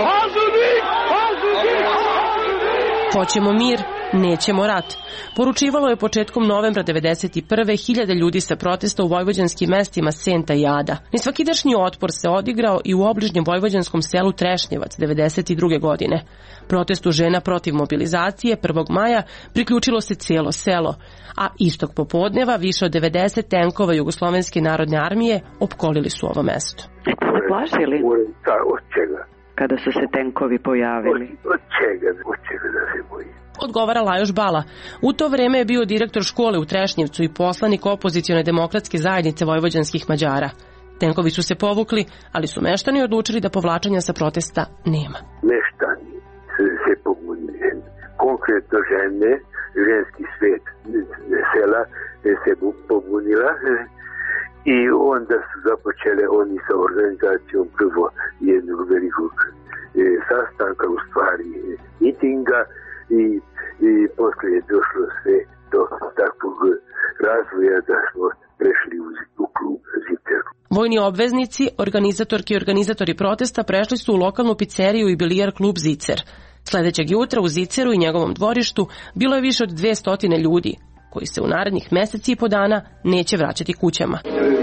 Hoćemo mir, nećemo rat. Poručivalo je početkom novembra devedeset prve. hiljade ljudi sa protesta u vojvođanskim mestima Senta i Ada. Nesvakidašnji otpor se odigrao i u obližnjem vojvođanskom selu Trešnjevac devedeset druge. godine. Protestu žena protiv mobilizacije prvog maja priključilo se cijelo selo, a istog popodneva više od devedeset tenkova Jugoslovenske narodne armije opkolili su ovo mesto. Ste se plašili? Od čega? Kada su se tenkovi pojavili? Od čega? Od čega da se boji? Odgovara Lajoš Bala. U to vreme je bio direktor škole u Trešnjevcu i poslanik opozicione demokratske zajednice vojvođanskih Mađara. Tenkovi su se povukli, ali su meštani odlučili da povlačenja sa protesta nema. Meštani su se pobunili. Konkretno žene, ženski svet sela se pobunila i onda su započele oni sa organizacijom prvo jednog velikog sastanka, u stvari mitinga, i, i posle je došlo sve do takvog razvoja da smo prešli u, u klub Zicer. Vojni obveznici, organizatorki i organizatori protesta prešli su u lokalnu pizzeriju i bilijar klub Zicer. Sledećeg jutra u Ziceru i njegovom dvorištu bilo je više od dvesta ljudi, koji se u narednih meseci i po dana neće vraćati kućama.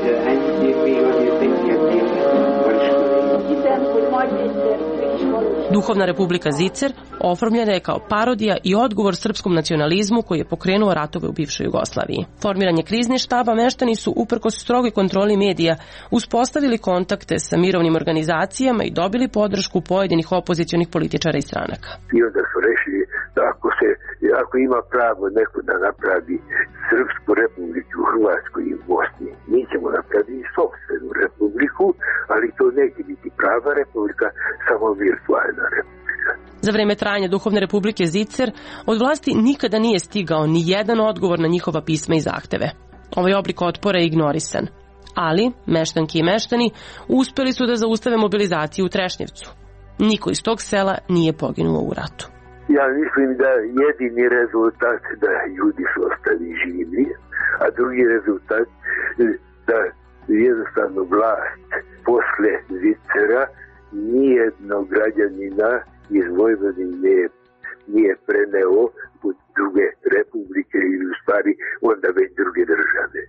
Duhovna republika Zicer oformljena je kao parodija i odgovor srpskom nacionalizmu koji je pokrenuo ratove u bivšoj Jugoslaviji. Formiranje krizne štaba meštani su uprkos strogoj kontroli medija uspostavili kontakte sa mirovnim organizacijama i dobili podršku pojedinih opozicionih političara i stranaka. I onda su rešili da ako, se, ako ima pravo neko da napravi Srpsku republiku u Hrvatskoj i Bosni, mi ćemo napraviti sopstvenu republiku, ali to neće biti prava republika, samo virtualna republika. Za vreme trajanja Duhovne republike Zicer od vlasti nikada nije stigao ni jedan odgovor na njihova pisma i zahteve. Ovaj oblik otpora je ignorisan. Ali, meštanki i meštani uspeli su da zaustave mobilizaciju u Trešnjevcu. Niko iz tog sela nije poginuo u ratu. Ja mislim da jedini rezultat da ljudi su ostali živi, a drugi rezultat da jednostavno vlast posle Zicera nijednog građanina iz Vojvodine nije preneo u druge republike ili u stvari onda već druge države.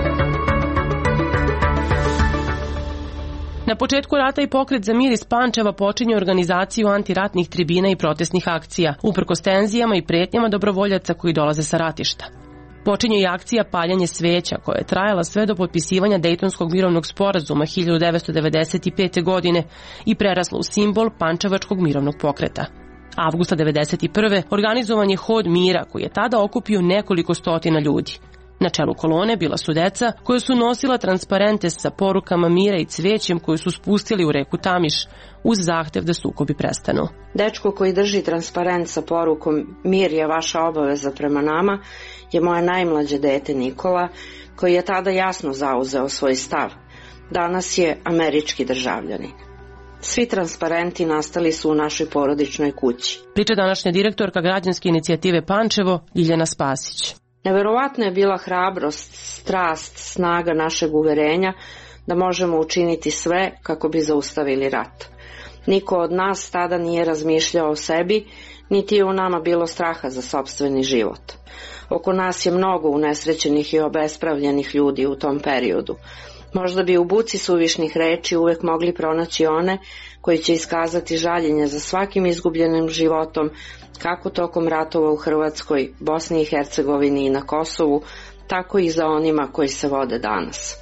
Na početku rata i pokret za mir iz Pančeva počinje organizaciju antiratnih tribina i protestnih akcija, uprkos tenzijama i pretnjama dobrovoljaca koji dolaze sa ratišta. Počinje i akcija paljanje sveća koja je trajala sve do potpisivanja Dejtonskog mirovnog sporazuma hiljadu devetsto devedeset pete. godine i prerasla u simbol Pančevačkog mirovnog pokreta. Avgusta devedeset prve. organizovan je hod mira koji je tada okupio nekoliko stotina ljudi. Na čelu kolone bila su deca koja su nosila transparente sa porukama mira i cvećem koju su spustili u reku Tamiš uz zahtev da sukobi prestanu. Dečko koji drži transparent sa porukom mir je vaša obaveza prema nama je moje najmlađe dete Nikola, koji je tada jasno zauzeo svoj stav. Danas je američki državljanin. Svi transparenti nastali su u našoj porodičnoj kući. Priča današnja direktorka građanske inicijative Pančevo, Ljiljana Spasić. Neverovatna je bila hrabrost, strast, snaga našeg uverenja da možemo učiniti sve kako bi zaustavili rat. Niko od nas tada nije razmišljao o sebi, niti je u nama bilo straha za sopstveni život. Oko nas je mnogo unesrećenih i obespravljenih ljudi u tom periodu. Možda bi u buci suvišnih reči uvek mogli pronaći one koji će iskazati žaljenje za svakim izgubljenim životom, kako tokom ratova u Hrvatskoj, Bosni i Hercegovini i na Kosovu, tako i za onima koji se vode danas.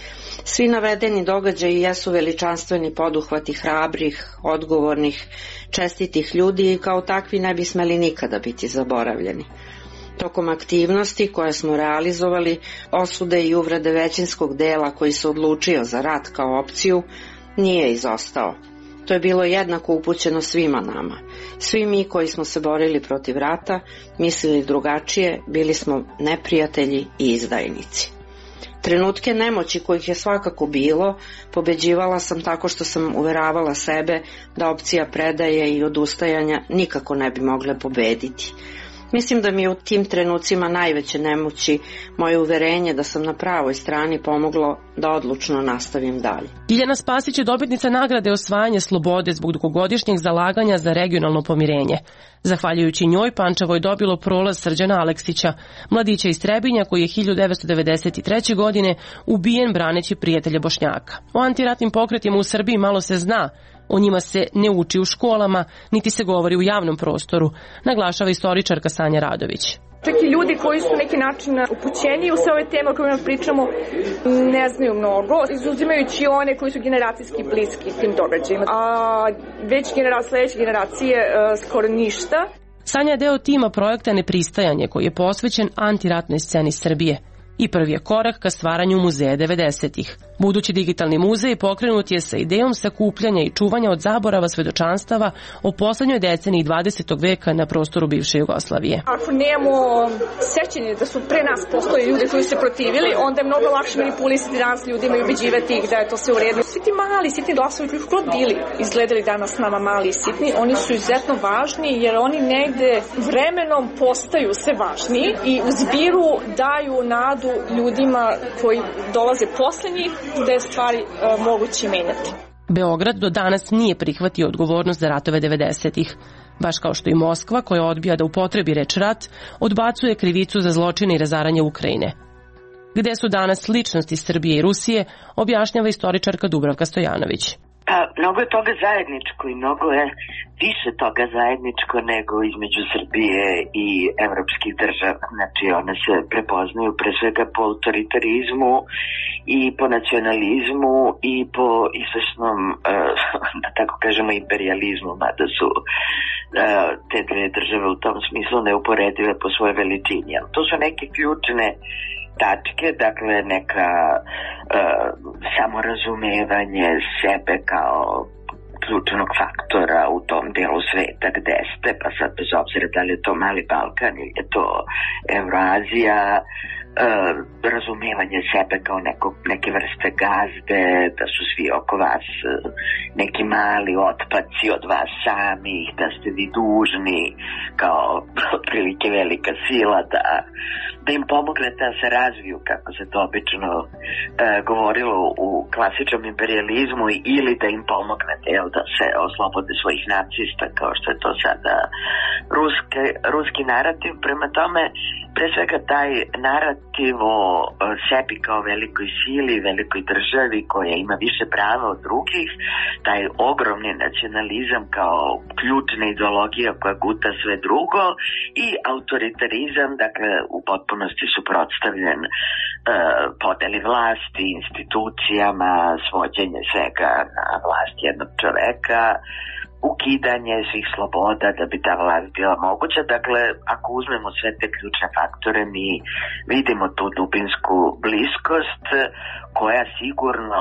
Svi navedeni događaji jesu veličanstveni poduhvati hrabrih, odgovornih, čestitih ljudi i kao takvi ne bi smeli nikada biti zaboravljeni. Tokom aktivnosti koje smo realizovali, osude i uvrede većinskog dela koji se odlučio za rat kao opciju nije izostao. To je bilo jednako upućeno svima nama. Svi mi koji smo se borili protiv rata, mislili drugačije, bili smo neprijatelji i izdajnici. Trenutke nemoći kojih je svakako bilo, pobeđivala sam tako što sam uveravala sebe da opcija predaje i odustajanja nikako ne bi mogle pobediti. Mislim da mi je u tim trenucima najveće nemoći moje uverenje da sam na pravoj strani pomoglo da odlučno nastavim dalje. Ljiljana Spasić je dobitnica nagrade osvajanja slobode zbog dugogodišnjeg zalaganja za regionalno pomirenje. Zahvaljujući njoj, Pančevo je dobilo prolaz Srđana Aleksića, mladića iz Trebinja koji je hiljadu devetsto devedeset treće. godine ubijen braneći prijatelja Bošnjaka. O antiratnim pokretima u Srbiji malo se zna, o njima se ne uči u školama, niti se govori u javnom prostoru, naglašava istoričarka Sanja Radović. Čak i ljudi koji su neki način upućeni u sve ove teme o kojima pričamo ne znaju mnogo, izuzimajući one koji su generacijski bliski tim događajima. A već generacije, sledeće generacije skoro ništa. Sanja je deo tima projekta Nepristajanje koji je posvećen antiratnoj sceni Srbije i prvi je korak ka stvaranju muzeja devedesetih. Budući digitalni muzej pokrenut je sa idejom sakupljanja i čuvanja od zaborava svedočanstava o poslednjoj deceniji dvadesetog veka na prostoru bivše Jugoslavije. Ako nemamo sećanje da su pre nas postojali ljudi koji su se protivili, onda je mnogo lakše manipulisati danas ljudima i ubeđivati ih da je to sve u redu. Svi ti mali, sitni glasovi koji god bili izgledali danas nama mali i sitni, oni su izuzetno važni jer oni negde vremenom postaju sve važniji i u zbiru daju nadu ljudima koji dolaze posle njih da je stvari e, moguće menjati. Beograd do danas nije prihvatio odgovornost za ratove devedesetih. Baš kao što i Moskva, koja odbija da upotrebi reč rat, odbacuje krivicu za zločine i razaranje Ukrajine. Gde su danas ličnosti Srbije i Rusije, objašnjava istoričarka Dubravka Stojanović. Pa, mnogo je toga zajedničko i mnogo je više toga zajedničko nego između Srbije i evropskih država. Znači, one se prepoznaju pre svega po autoritarizmu i po nacionalizmu i po izvesnom, da tako kažemo, imperializmu, mada su te dve države u tom smislu neuporedive po svojoj veličini. To su neke ključne tačke, dakle neka uh, samorazumevanje sebe kao ključnog faktora u tom delu sveta gde ste, pa sad bez obzira da li je to Mali Balkan ili je to Evroazija, uh, razumevanje sebe kao neko, neke vrste gazde, da su svi oko vas uh, neki mali otpaci od vas samih, da ste vi dužni kao otprilike velika sila da da im pomognete da se razviju, kako se to obično e, govorilo u klasičnom imperializmu, ili da im pomognete jel, da se oslobode svojih nacista, kao što je to sada ruske, ruski narativ. Prema tome, pre svega taj narativ o sebi kao velikoj sili, velikoj državi koja ima više prava od drugih, taj ogromni nacionalizam kao ključna ideologija koja guta sve drugo i autoritarizam, dakle u potpunosti suprotstavljen e, podeli vlasti, institucijama, svođenje svega na vlast jednog čoveka, ukidanje svih sloboda da bi ta vlast bila moguća. Dakle, ako uzmemo sve te ključne faktore, mi vidimo tu dubinsku bliskost koja sigurno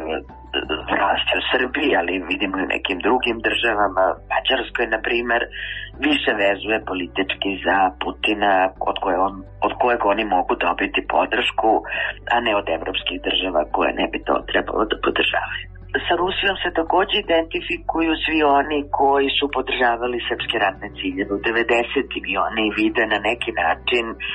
raste u Srbiji, ali vidimo i u nekim drugim državama, Mađarskoj, na primer, više vezuje politički za Putina, od, koje on, od kojeg oni mogu dobiti podršku, a ne od evropskih država koje ne bi to trebalo da podržavaju. Sa Rusijom se takođe identifikuju svi oni koji su podržavali srpske ratne ciljeve u devedesetim i oni vide na neki način e,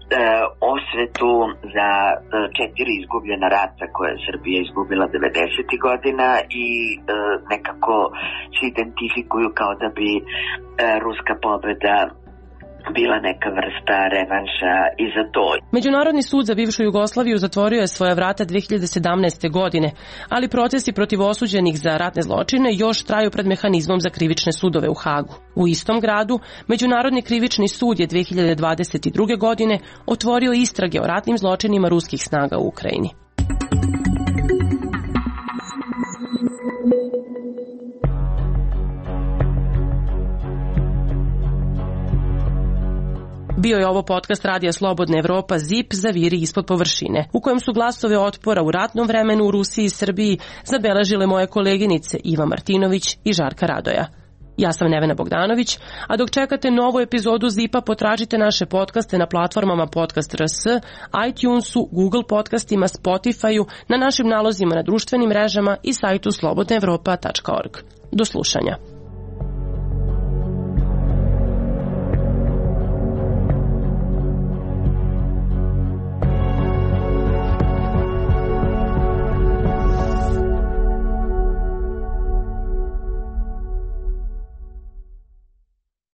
osvetu za e, četiri izgubljena rata koje je Srbija izgubila devedesetih godina i e, nekako se identifikuju kao da bi e, ruska pobeda bila neka vrsta revanša i za to. Međunarodni sud za bivšu Jugoslaviju zatvorio je svoja vrata dve hiljade sedamnaeste. godine, ali procesi protiv osuđenih za ratne zločine još traju pred mehanizmom za krivične sudove u Hagu. U istom gradu, Međunarodni krivični sud je dve hiljade dvadeset druge. godine otvorio istrage o ratnim zločinima ruskih snaga u Ukrajini. Bio je ovo podcast Radija Slobodna Evropa Z I P Zaviri ispod površine, u kojem su glasove otpora u ratnom vremenu u Rusiji i Srbiji zabeležile moje koleginice Iva Martinović i Žarka Radoja. Ja sam Nevena Bogdanović, a dok čekate novu epizodu Z I P-a potražite naše podcaste na platformama Podcast R S, iTunesu, Google podcastima, Spotify-u, na našim nalozima na društvenim mrežama i sajtu slobodna evropa tačka org. Do slušanja.